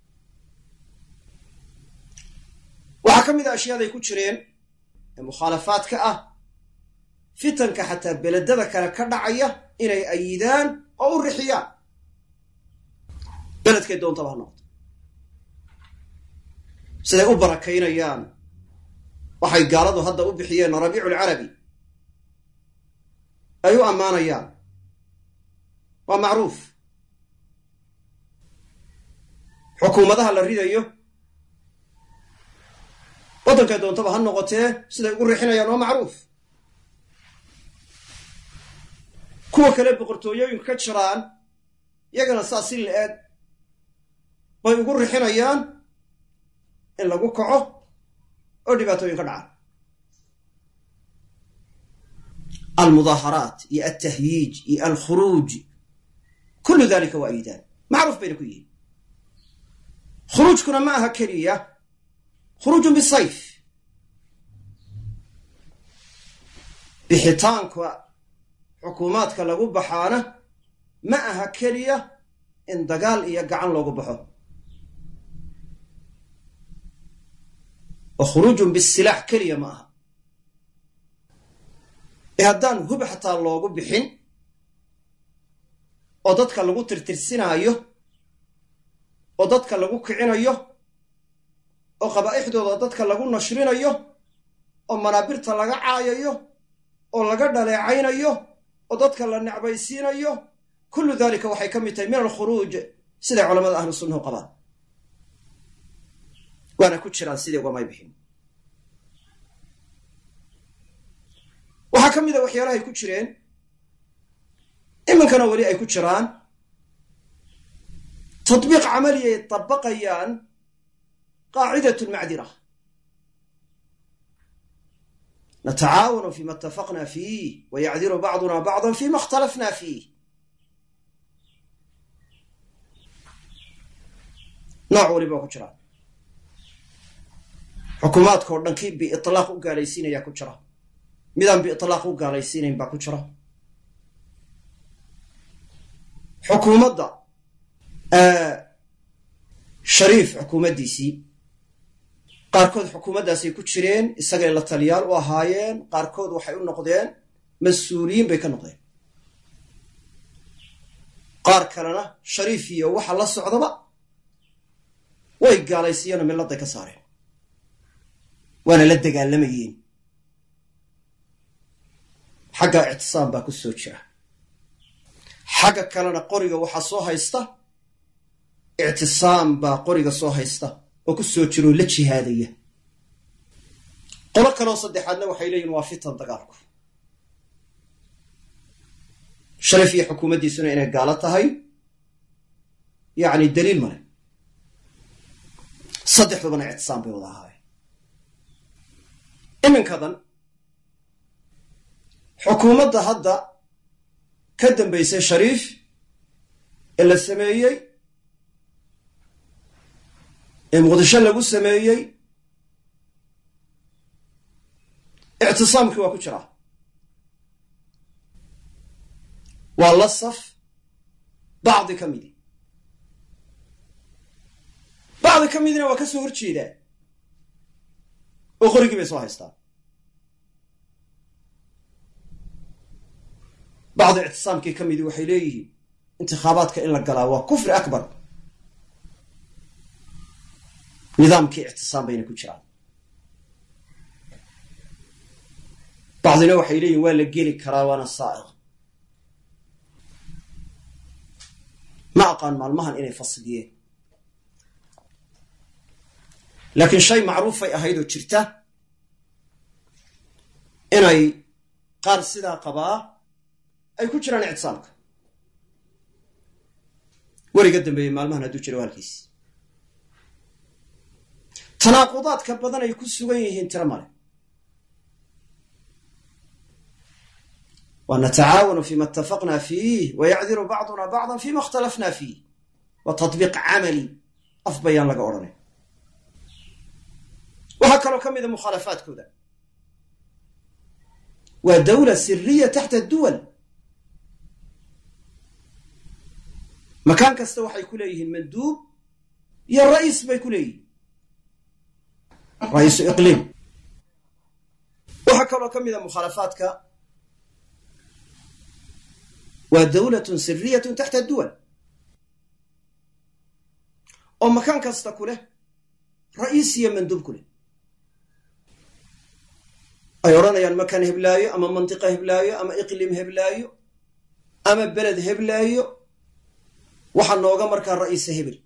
waxaa ka mid a ashyaaday ku jireen ee mukhaalafaadka ah fitanka xataa beledada kale ka dhacaya inay ayidaan oo u rixiyaan beledkay doontaba ha noqoto siday u barakaynayaan waxay gaaladu hadda u bixiyeen rabiiculcarabi ay u ammaanayaan waa macruuf xukuumadaha la ridayo waddankay doontaba ha noqotee siday ugu rixinayaan waa macruuf kuwa kale boqortooyooyinku ka jiraan iyagana saas si la-eeg bay ugu rixinayaan in lagu kaco oo dhibaatooyin ka dhacaan almudaaharaat iyo altahyiij iyo alkhuruuj kullu dalika waa ayidaan macruuf bayna ku yihiin khuruujkuna ma aha keliya khuruujun bisayf bixitaanka xukuumaadka lagu baxaana ma aha keliya in dagaal iyo gacan loogu baxo oo khuruujun bisilaax keliya ma aha ee haddaan hub xataa loogu bixin oo dadka lagu tirtirsinaayo oo dadka lagu kicinayo oo qabaa'ixdooda dadka lagu nashrinayo oo manaabirta laga caayayo oo laga dhaleecaynayo oo dadka la necbaysiinayo kullu dalika waxay ka mid tahay min alkhuruuj siday culamada ahlu sunnahu qabaan waana ku jiraan sidii ugamay bixin waxaa ka mid a waxyaalahay ku jireen iminkana weli ay ku jiraan tatbiiq camaliya ay طabaqayaan qaacidaة اlmacdira natacaawanu fima اtafaqna fiih wayacdiru bacduna bacضa fima اkhtalafna fiih nooc waliba ku jiraan xukuumaadka o dhan kii biiطlaaq u gaalaysiinaya ku jira midaan biiطlaaq u gaalaysiinayn baa ku jira xukuumadda shariif xukuumaddiisii qaarkood xukuumaddaasay ku jireen isagay la taliyaal u ahaayeen qaarkood waxay u noqdeen mas-uuliyiin bay ka noqdeen qaar kalena shariif iyo waxa la socdaba way gaalaysiiyeenoo milladay ka saareen waana la dagaalamayeen xagga ictisaam baa ku soo jira xagga kalena qoriga waxaa soo haysta ictisaam baa qoriga soo haysta oo ku soo jiroo la jihaadaya qolo kaloo saddexaadna waxay leeyihin waa fitan dagaalku sharif iyo xukuumaddiisuna inay gaalo tahay yacni daliil male saddexdubana ictisaam bay wada ahaayeen iminkadan xukuumadda hadda ka dambaysay shariif ee la sameeyey ee muqdisho lagu sameeyey ictisaamkii waa ku jiraa waa la saf bacdi ka midi bacdi ka midina waa ka soo hor jeedaa oo qorigii bay soo haystaan bacdi ictisaamkii ka midi waxay leeyihiin intikhaabaadka in la galaa waa kufri akbar nidaamkii ictisaam bayna ku jiraan bacdina waxay leeyihin waa la geli karaa waana saa'iq ma aqaan maalmahan inay fasliyeen laakiin shay macruufay ahayd oo jirta inay qaar sidaa qabaa ay ku jiraan ictisaamka weriga dambeeyey maalmahan hadduu jiro halkiisi tanaaqudaadka badan ay ku sugan yihiin tiro male wa natacaawanu fima itafaqna fiih wayacdiru bacduna bacda fima ikhtalafna fiih waa tatbiiq camali af bayaan laga odhanay waxaa kaloo ka mida mukhaalafaadkooda waa dawla siriya taxta duwal makaan kasta waxay ku leeyihiin manduub iyo ra'iis bay ku leeyihiin ra'iisu iqliim waxaa kaloo ka mida mukhaalafaadka waa dawlatun siriyatun taxta duwal oo makaan kasta ku leh ra'iis iyo manduub ku leh ay odhanayaan makaan heblaayo ama mantiqa heblaayo ama iqliim heblaayo ama beled heblaayo waxaa nooga markaa ra'iisa hebel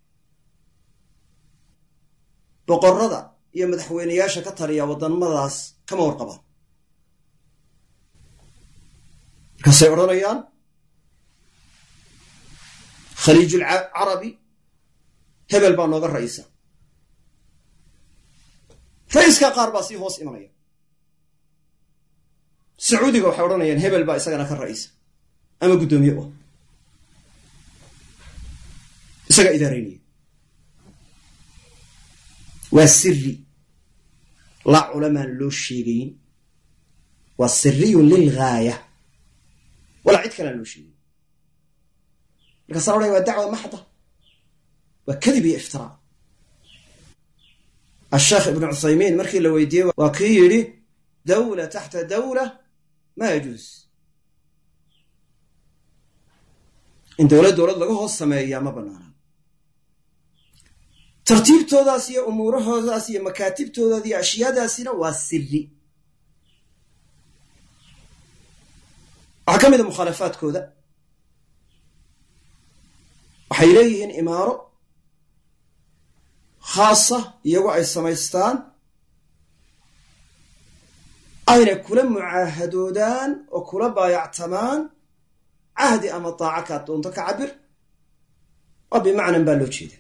boqorrada iyo madaxweyneyaasha ka taliya wadamadaas kama warqabaan markaasay odhanayaan khaliijulcarabi hebel baa nooga ra'iisa ra'iiska qaar baa sii hoos imanaya sacuudiga waxay odhanayaan hebel baa isagana ka ra'iisa ama guddoomiye u isaga idaaraynaya waa siri laa culamaan loo sheegayn waa siriyun lilgaaya walaa cid kalean loo sheegayn markaasaa odhanaya waa dacwa maxda waa kadib iyo iftiraa asheekh ibnu cuthaymiin markii la weydiiyey waa kii yidhi dawla taxta dawla maa yajuus in dowlad laga hoos sameeyaa ma banaana tartiibtoodaas iyo umuurahoodaas iyo makaatibtoodaas iyo ashyaadaasina waa siri waxaa ka mid a mukhaalafaadkooda waxay leeyihiin imaaro khaasa iyagu ay samaystaan ayna kula mucaahadoodaan oo kula baayactamaan cahdi ama daaca kaad doonto ka cabir oo bimacnan baa loo jeeda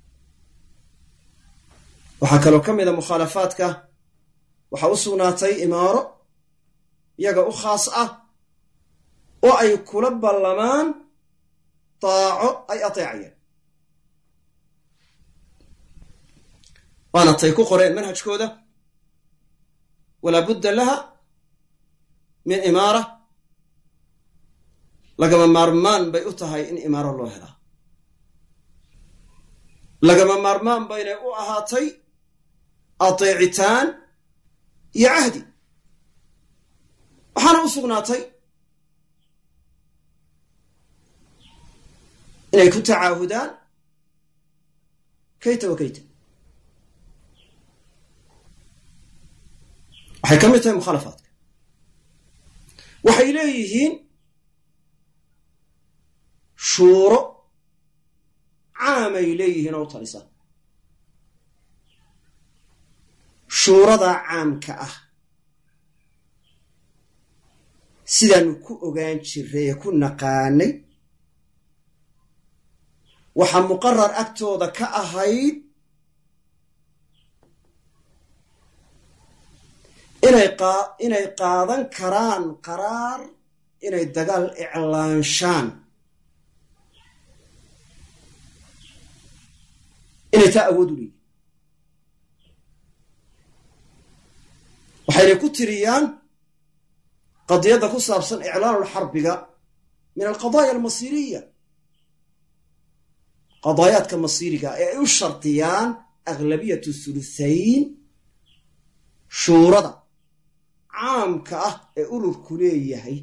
waxaa kaloo ka mida mukhaalafaadka waxaa u sugnaatay imaaro iyaga u khaas ah oo ay kula ballamaan daaco ay ateecayaan waana tay ku qoreen manhajkooda walaa budda laha min imaara lagama maarmaan bay u tahay in imaaro loo helaa lagama maarmaan baynay u ahaatay ateecitaan iyo cahdi waxaana u sugnaatay inay ku tacaahudaan kayta wa kayta waxay ka mid tahay mukhaalafaadka waxay leeyihiin shuuro caamay leeyihiin oo u talisa shuuradaa caamka ah sidaanu ku ogaan jiray ee ku naqaanay waxaa muqarar agtooda ka ahayd inay qaadan karaan qaraar inay dagaal iclaanshaan inay taa awood u leeyihin waxaynay ku tiriyaan qadiyadda ku saabsan iclaanulxarbiga min alqadaaya almasiiriya qadaayaadka masiiriga ee ay u shartiyaan aglabiyatu thuluthayn shuurada caamka ah ee ururku leeyahay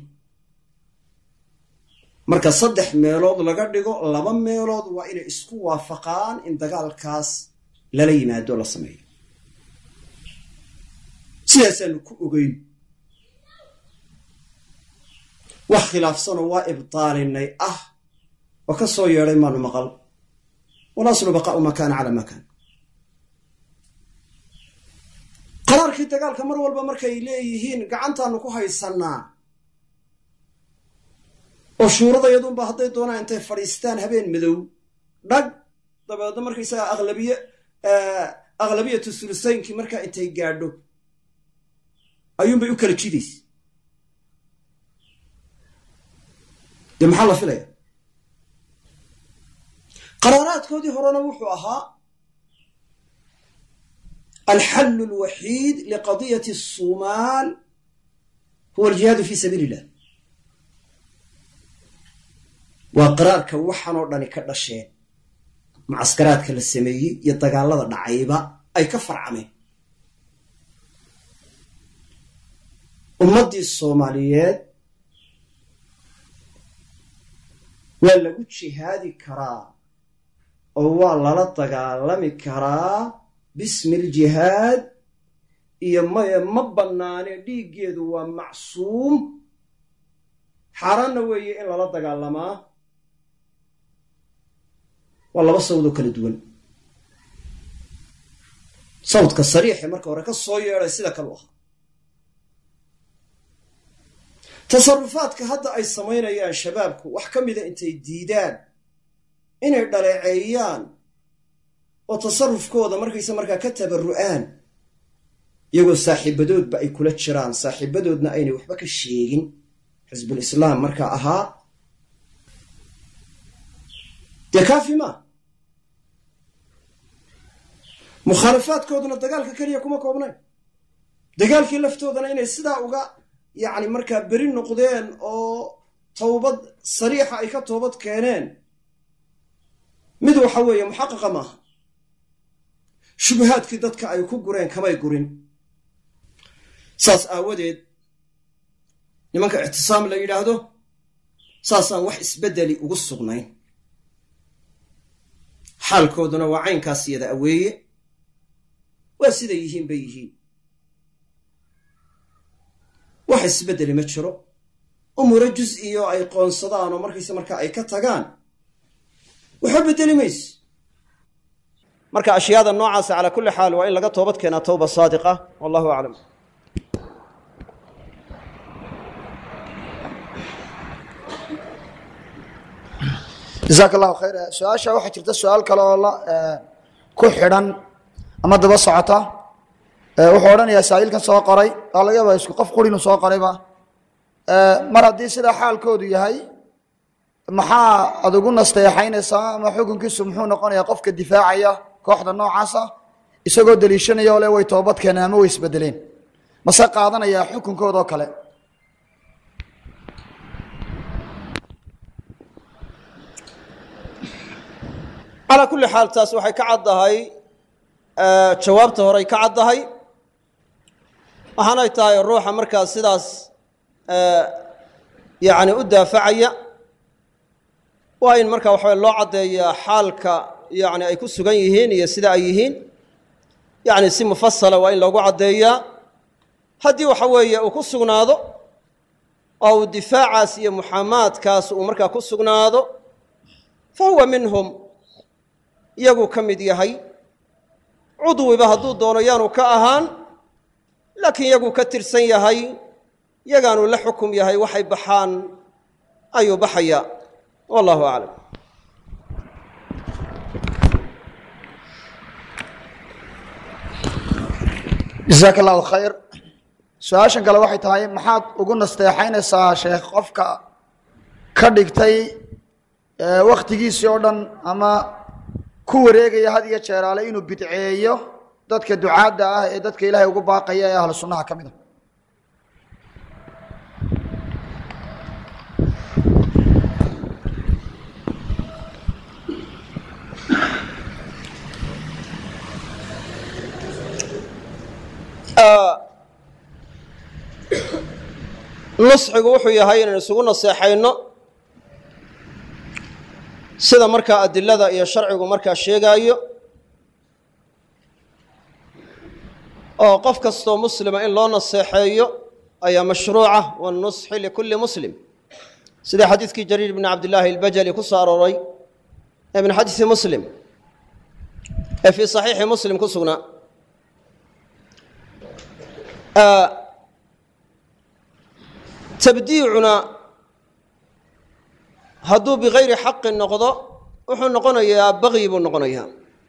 marka 3 meelood laga dhigo 2 meelood waa inay isku waafaqaan in dagaalkaas lala yimaado la sameeyo sidaasaanu ku ogeyn wax khilaafsano waa ibtaalinay ah oo ka soo yeedhay maanu maqal walaslu baqaa'u ma kaana calaa ma kaan qaraarkii dagaalka mar walba markay leeyihiin gacantaanu ku haysannaa oo shuurada yadunba hadday doonaan intay fadhiistaan habeen madow dhag dabeedna markaysaga aqlabiyatu thuluthaynkii markaa intay gaadho ayuunbay u kala jidaysa dee maxaa la filaya qaraaraadkoodii horena wuxuu ahaa alxallu alwaxiid liqadiyati الsumaal huwa aljihaadu fi sabiili illah waa qaraarka waxanoo dhani ka dhasheen mucaskaraadka la sameeyey iyo dagaalada dhacayba ay ka farcameen ummaddii soomaaliyeed waa lagu jihaadi karaa oo waa lala dagaalami karaa bismi aljihaad iyo maya ma bannaane dhiiggeedu waa macsuum xaaraanna weeye in lala dagaalamaa waa 2 sawdoo kala duwan sawdka sariixe marka hore ka soo yeedhay sida kale u ahaa tasarufaadka hadda ay samaynayaan shabaabku wax ka mida intay diidaan inay dhaleeceeyaan oo tasarufkooda markaysa markaa ka tabarru'aan iyagoo saaxiibadoodba ay kula jiraan saaxiibadoodna aynay waxba ka sheegin xisbul islaam markaa ahaa dee kaafi maa mukhaalafaadkooduna dagaalka keliya kuma koobnayn dagaalkii laftoodana inay sidaa uga yacni markaa beri noqdeen oo towbad sariixa ay ka toobad keeneen mid waxa weeye muxaqaqa maaha shubahaadkii dadka ay ku gureen kamay gurin saas aawadeed nimanka ictisaam la yidhaahdo saasaan wax isbeddeli ugu sugnayn xaalkooduna waa caynkaas iyada aweeye waa siday yihiin bay yihiin wax isbeddeli ma jiro umuuro jus-iyo ay qoonsadaan oo markaysa markaa ay ka tagaan waxba beddeli mayse marka ashyaada noocaasa calaa kulli xaal waa in laga toobad keenaa towba saadiqa wallahu aclam jazaaka allahu khayr su-aasha waxaa jirta su-aal kale oo la ku xidhan ama daba socota wuxuu odhanayaa saa'ilkan soo qoray waa laga yaabaa isku qof qurinu soo qorayba mar haddii sidaa xaalkoodu yahay maxaa ad ugu nasteexaynaysaa ama xukunkiisu muxuu noqonayaa qofka difaacaya kooxda noocaasa isagoo daliishanaya oo le way toobad keeneen ama way isbedeleen mase qaadanayaa xukunkoodoo kale calaa kulli xaal taas waxay ka caddahay jawaabta horey ka caddahay waxaanay tahay ruuxa markaas sidaas yani u daafacaya waa in markaa waxawa loo caddeeyaa xaalka yani ay ku sugan yihiin iyo sida ay yihiin yani si mufasala waa in loogu caddeeyaa haddii waxa weeye uu ku sugnaado oo uu difaacaas iyo muxaamaadkaas uu markaa ku sugnaado fa huwa minhum iyaguu ka mid yahay cudwiba hadduu doono yaanu ka ahaan laakiin iyaguu ka tirsan yahay yagaanu la xukum yahay waxay baxaan ayuu baxayaa wallahu aclam jazaaka allahu khayr su-aashan kale waxay tahay maxaad ugu nasteexaynaysaa sheekh qofka ka dhigtay wakhtigiisii oo dhan ama ku wareegaya had iyo jeeraale inuu bidceeyo dadka ducaadda ah ee dadka ilaahay ugu baaqaya ee ahlu sunnaha ka mid nusxigu wuxuu yahay inaynu isugu naseexayno sida markaa adilada iyo sharcigu markaa sheegaayo oo qof kastoo muslima in loo naseexeeyo ayaa mashruuca waannusxi likulli muslim sida xadiidkii jariir bni cabdillaahi albajali ku soo arooray ee min xadiisi muslim ee fii saxiixi muslim ku sugnaa tabdiicuna hadduu bigayri xaqin noqdo wuxuu noqonayaa bagyi buu noqonayaa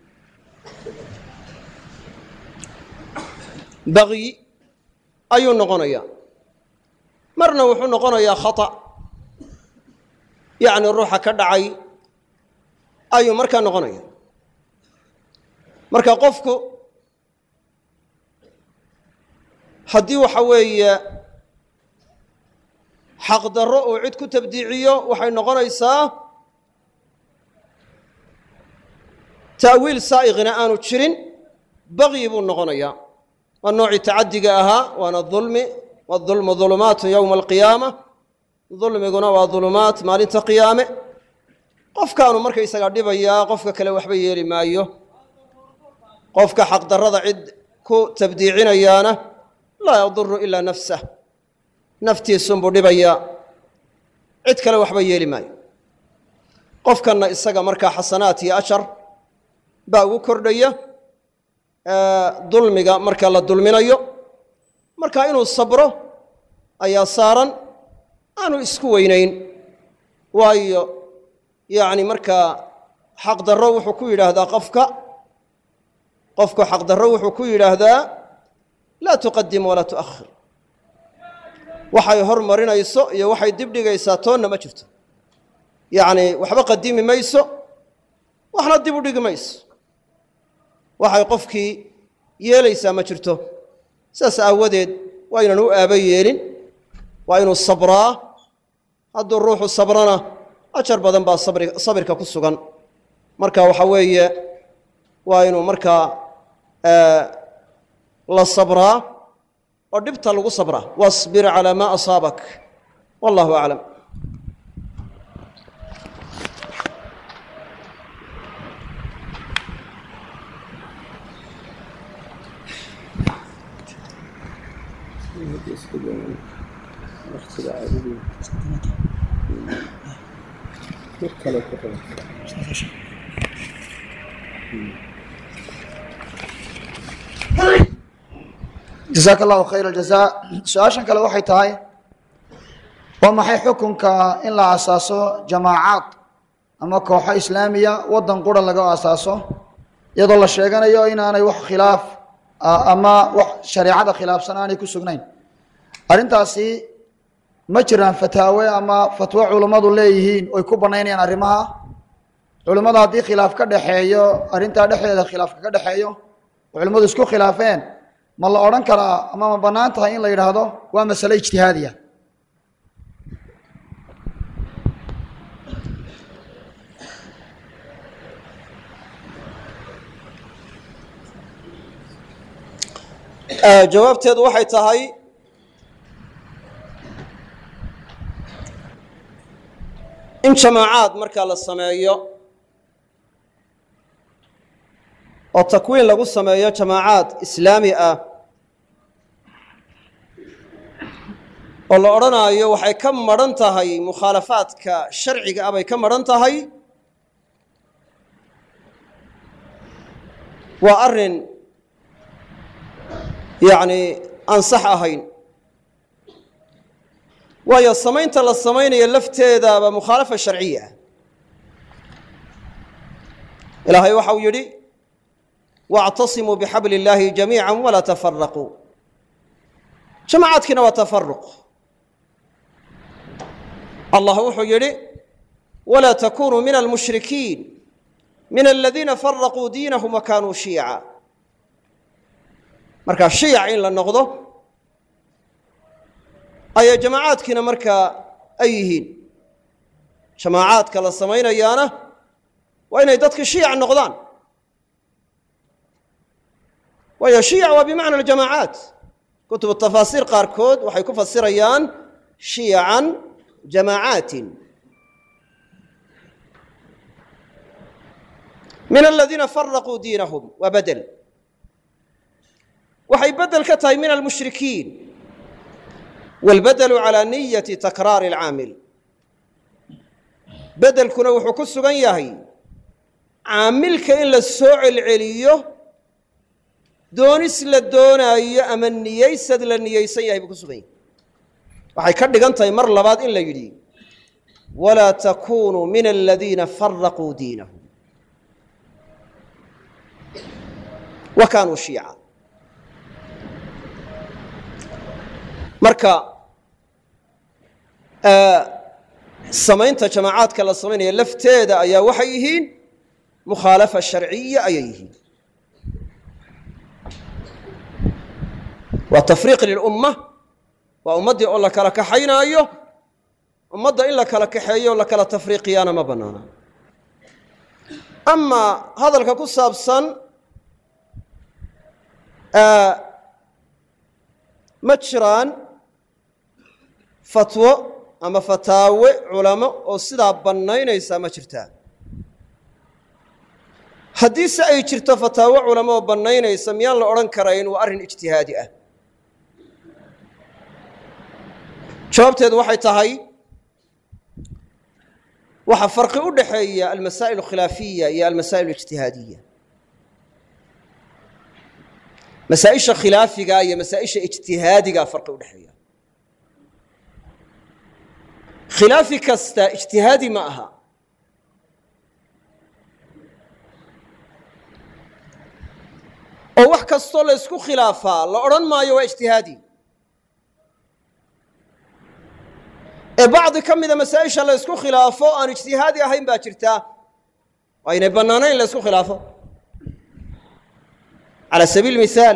bagyi ayuu noqonayaa marna wuxuu noqonayaa khata yacni ruuxa ka dhacay ayuu markaa noqonaya marka qofku haddii waxa weeye xaqdarro uu cid ku tabdiiciyo waxay noqonaysaa ta'wiil saa'iqina aanu jirin bagyi buu noqonayaa waa noocii tacaddiga ahaa waana dulmi waadulmu dulumaatu yowma alqiyaama dulmiguna waa dulumaat maalinta qiyaame qofkaanu markaysagaa dhibayaa qofka kale waxba yeeli maayo qofka xaqdarrada cid ku tabdiicinayaana laa yaduru ilaa nafsah naftiisunbuu dhibayaa cid kale waxba yeeli maayo qofkanna isaga markaa xasanaat iyo ajar baa ugu kordhaya dulmiga marka la dulminayo marka inuu sabro ayaa saaran aanu isku weynayn waayo yacni markaa xaqdarro wuxuu ku yidhaahdaa qofku xaqdarro wuxuu ku yidhaahdaa laa tuqadim walaa tu'akhir waxay hormarinayso iyo waxay dibdhigaysaa toonna ma jirto yacni waxba qadimi mayso waxna dib u dhigi mayso waxay qofkii yeelaysaa ma jirto sidaas aawadeed waa ynan u aaba yeelin waa inuu sabraa hadduu ruuxu sabrana ajar badan baa sabirka ku sugan marka waxa weeye waa inuu markaa la sabraa oo dhibta lagu sabraa wasbir calaa maa asaabak wallahu aclam jazaaka allahu khayr aljazaa. su-aashan kale waxay tahay waa maxay xukunka in la asaaso jamaacaad ama kooxo islaamiya waddan qura laga asaaso iyadoo la sheeganayo inaanay wax khilaaf ama wax shareecada khilaafsan aanay ku sugnayn? arrintaasi ma jiraan fataawe ama fatwo culummadu leeyihiin oy ku bannaynayaan arrimaha? culimmadu haddii khilaaf ka dhexeeyo, arrintaa dhexdeeda khilaaf ka dhexeeyo, oo culimmadu isku khilaafeen, ma la odhan karaa ama ma bannaan tahay in la yidhaahdo waa masale ijtihaadiya? jawaabteedu waxay tahay in jamaacaad markaa la sameeyo oo takwiin lagu sameeyo jamaacaad islaami ah oo la odhanaayo waxay ka madhan tahay mukhaalafaadka sharciga ah bay ka madhan tahay, waa arrin yacni aan sax ahayn. waayo samaynta la samaynayo lafteedaaba mukhaalafa sharciya ah. ilaahay waxa uu yidhi wاctasimuu bixabli اllaahi jamiica walaa tafaraquu. jamacaadkiina waa tafaruq. allah wuxuu yidhi walaa takunuu min almushrikiin min aladiina faraquu diinahum wakanuu shiica. markaa shiic in la noqdo ayaa jamaacaadkiina markaa ay yihiin. jamaacaadka la samaynayaana waa inay dadka shiic noqdaan, waayo shiic waa bimacna aljamaacaat. kutub tafaasiir qaarkood waxay ku fasirayaan shiican jamaacaatin. min aladiina faraquu diinahum waa bedel, waxay bedel ka tahay min almushrikiin. wاlbadlu calى niyati takraari اlcaamil. bedelkuna wuxuu ku sugan yahay caamilka in la soo celceliyo doonis la doonaayo ama niyaysad la niyaysan yahay buu ku sugan yahay. waxay ka dhigan tahay mar labaad in la yidhi walaa takunuu min aladiina faraquu diinahum wa kaanuu shiica. marka samaynta jamaacaadka la samaynaya lafteeda ayaa waxay yihiin mukhaalafa sharciya ayay yihiin. waa tafriiq lilumma, waa ummaddii oo la kala kaxaynaayo. ummadda in la kala kaxeeyo o la kala tafriiqiyaana ma bannaana. amaa hadalka ku saabsan ma jiraan fatwo ama fataawe culamo oo sidaa bannaynaysaa ma jirtaa? haddiise ay jirto fataawo culamo oo bannaynaysa miyaan la odhan karayn waa arrin ijtihaadi ah? jawaabteedu waxay tahay waxa farqi u dhaxeeya almasaa'il alkhilaafiya iyo almasaa'il alijtihaadiya. masaa-isha khilaafiga iyo masaa-isha ijtihaadiga farqi u dhexeeya. khilaafi kasta ijtihaadi ma aha. oo wax kastoo la isku khilaafaa la odhan maayo waa ijtihaadi. ee bacdi ka mida masaa-isha la isku khilaafo aan ijtihaadi ahayn baa jirtaa, waa inay bannaanayn la isku khilaafo. على سبيل المثال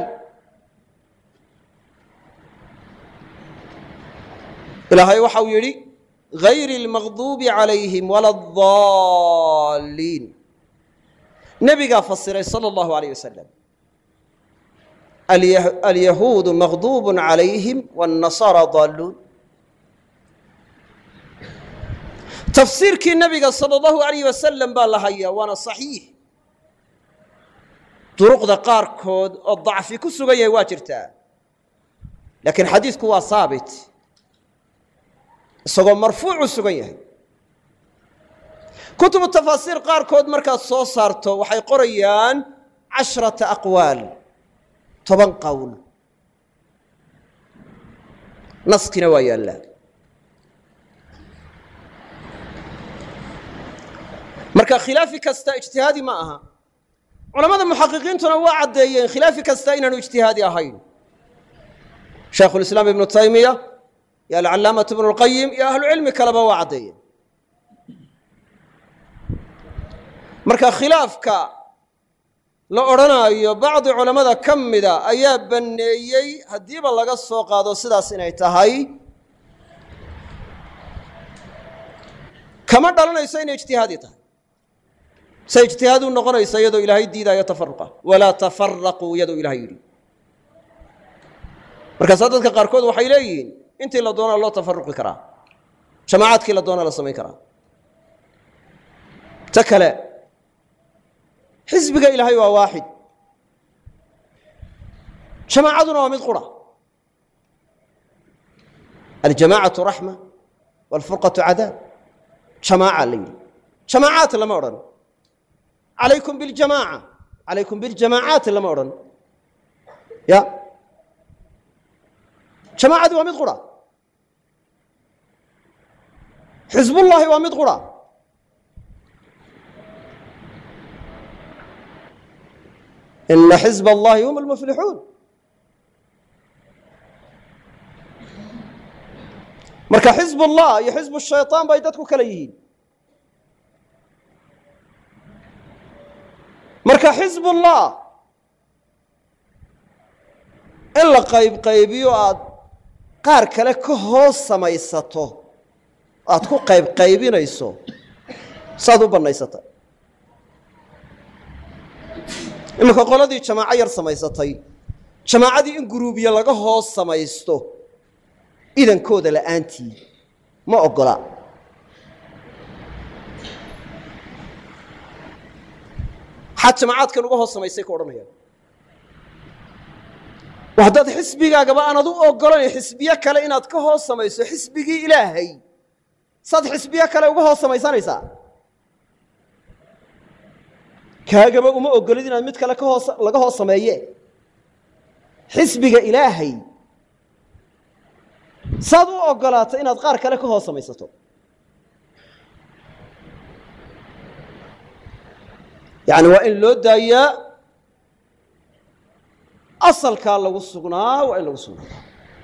إلهي وحو يري غير المغضوب عليهم ولا الضالين. نبي فسر صلى الله عليه وسلم اليهود مغضوب عليهم والنصارى ضالون. تفسير كي النبي صلى الله عليه وسلم بالله وانا صحيح. duruqda qaarkood oo dacfi ku sugan yahay waa jirtaa, laakiin xadiidku waa saabit isagoo marfuucu sugan yahay. kutubu tafaasiir qaarkood markaad soo saarto waxay qorayaan 10 aqwaal, 10 qowl. naskina waa yaallaa marka khilaafi kasta ijtihaadi ma aha culamada muxaqiqiintuna waa caddeeyeen khilaafi kasta inaanu ijtihaadi ahayn shaykhu lislaam ibnu taymiya iyo alcallaamatu ibnu lqayim iyo ahlucilmi kaleba waa caddeeyeen marka khilaafka la odhanaayo bacdi culammada ka mida ayaa banneeyey haddiiba laga soo qaado sidaas inay tahay kama dhalanayso inay ijtihaadi tahay se ijtihaadu noqonaysa iyadoo ilaahay diidaayo tafaruqa walaa tafaraquu iyadoo ilahay yidhi markaasaa dadka qaarkood waxay leeyihiin intii la doonaa loo tafaruqi karaa jamaacaadkii la doonaa la samayn karaa ta kale xisbiga ilaahay waa waaxid jamaacaduna waa mid qura aljamaacatu raxma waalfurqatu cadaab jamaaca la yidhi jamaacaat lama odhan calaykum biljamaaca calaykum biljamaacaati lama odhan ya jamaacadii waa mid qura xisbullaahi waa mid qura ina xizb allahi hum almuflixuun marka xizb ullah iyo xizb shayطaan bay dadku kala yihiin marka xizb ullah in la qaybqaybiyo aad qaar kale ka hoos samaysato aad ku qaybqaybinayso saad u bannaysata iminka qoladii jamaaco yar samaysatay jamaacadii in guruubiye laga hoos samaysto idankooda la'aantii ma oggola xaad jamaacaadkan uga hoos samaysay ka odhanayaan haddaad xisbigaagaba aanad u oggolayn xisbiye kale inaad ka hoos samayso xisbigii ilaahay saad xisbiye kale uga hoos samaysanaysaa kaagaba uma oggolid inaad mid kale laga hoos sameeye xisbiga ilaahay saad u oggolaatay inaad qaar kale ka hoos samaysato yacni waa in loo daayaa asalkaa lagu sugnaa waa in lagu sugnaadaa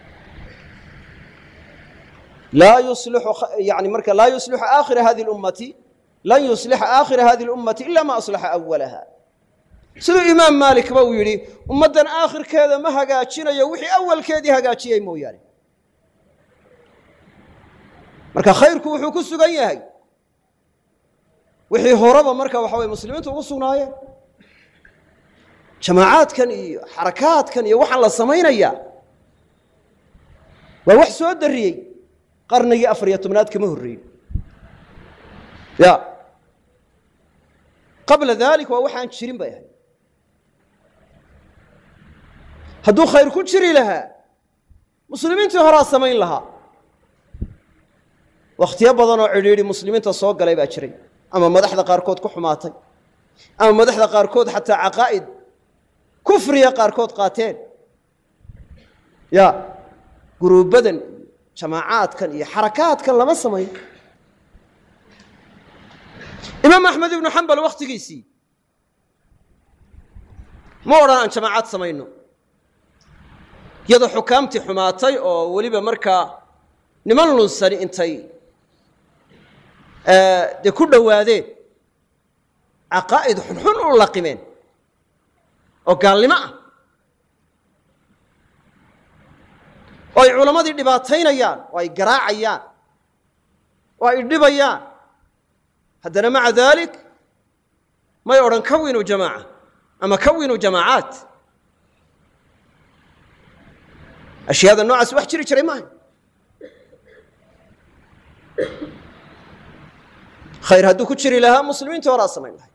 laa yuslixu yani marka laa yuslixu aakhira hadihi اlummati lan yuslixa aakhira hadihi اlummati ila ma aslaxa awalaha siduu imaam maalikba uu yidhi ummaddan aakhirkeeda ma hagaajinayo wixii awalkeedii hagaajiyey mooyaane marka khayrku wuxuu ku sugan yahay wixii horeba marka waxa weye muslimiintu ugu sugnaayeen jamaacaadkan iyo xarakaadkan iyo waxaan la samaynayaa waa wax soo dariyey qarnigii 14aad kama horreyn ya qabla dalik waa waxaan jirin bay ahayd hadduu khayr ku jiri lahaa muslimiintii horaa samayn lahaa wakhtiyo badan oo cidhiidhi muslimiinta soo galay baa jiray ama madaxda qaarkood ku xumaatay ama madaxda qaarkood xataa caqaa'id kufriya qaarkood qaateen ya guruubadan iyo jamaacaadkan iyo xarakaadkan lama samayn imaam axmed ibnu xambal wakhtigiisii ma odhan aan jamaacaad samayno iyadoo xukaamtii xumaatay oo weliba markaa niman lunsani intay dee ku dhowaadeen caqaa'id xunxun u laqimeen oo gaalnimo ah oo ay culammadii dhibaataynayaan oo ay garaacayaan oo ay dhibayaan haddana maca daalik may odhan kawinuu jamaaca ama kawinuu jamaacaat ashyaada noocaas wax jiri jiray maaha khayr hadduu ku jiri lahaa muslimiintii horaa samayn lahay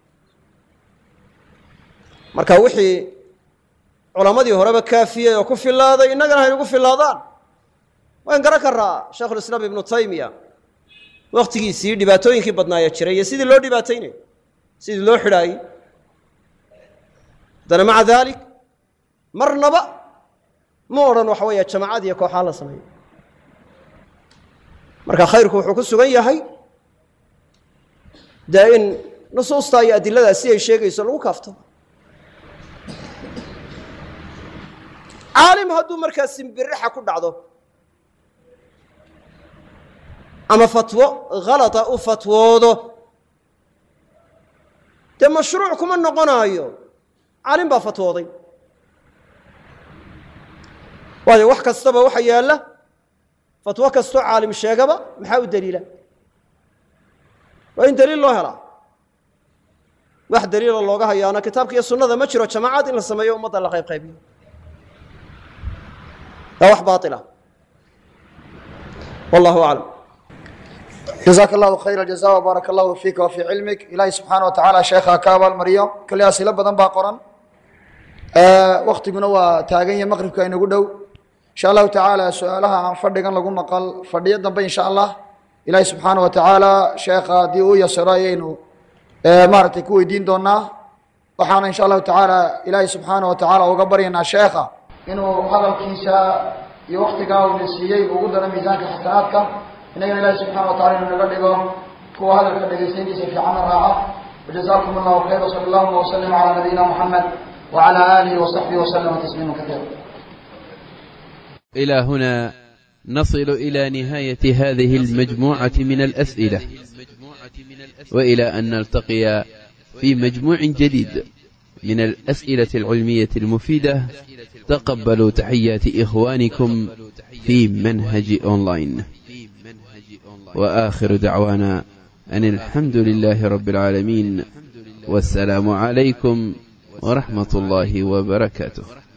marka wixii culammadii horeba kaafiyey oo ku filaaday innagana haynugu filaadaan wayn garan karaa shaykhulislaam ibnu taymiya wakhtigiisii dhibaatooyinkii badnaaya jiray iyo sidii loo dhibaataynayay sidii loo xidhaayey haddana maca daalik marnaba ma odhan waxa weeye jamaacad iyo kooxaa la sameeyo marka khayrku wuxuu ku sugan yahay dee in nusuusta iyo adiladaas si ay sheegayso lagu kaafto caalim hadduu markaa simbirixa ku dhacdo ama fatwo halata u fatwoodo dee mashruuc kuma noqonaayo caalim baa fatwooday waayo wax kastaba waxa yaalla fatwo kastoo caalim sheegaba maxaa u daliila waa in daliil loo helaa wax daliilo looga hayaana kitaabka iyo sunnada ma jiro jamaacad in la sameeyo ummadda la qaybqaybiyo waa wax baatila wallahu aclam جزاك الله خير الجزاء وبارك الله فيك وفي علمك إلهي سبحانه وتعالى شيخ كابل مريم كل أسئلة بدن باقرا وقت جنوا تاجين مغرب كأنه قدو إن شاء الله تعالى سؤالها عن فردقا لقوم قال فردية إن شاء الله إلهي سبحانه وتعالى شيخ ديو يسرايينو مارتكو دين دونا وحنا إن شاء الله تعالى إلهي سبحانه وتعالى وقبرنا شيخ إنه هذا الكيسة يوقتك أو نسيي وقدر ميزانك حسناتك إننا إلهي سبحانه وتعالى نقدم هو هذا الكدقيسين في عمل راعة وجزاكم الله خير وصلى الله وسلم على نبينا محمد وعلى آله وصحبه وسلم تسليما كثيرا. إلى هنا نصل إلى نهاية هذه المجموعة من الأسئلة، وإلى أن نلتقي في مجموع جديد من الأسئلة العلمية المفيدة. تقبلوا تحيات إخوانكم في منهج أونلاين، وآخر دعوانا أن الحمد لله رب العالمين، والسلام عليكم ورحمة الله وبركاته.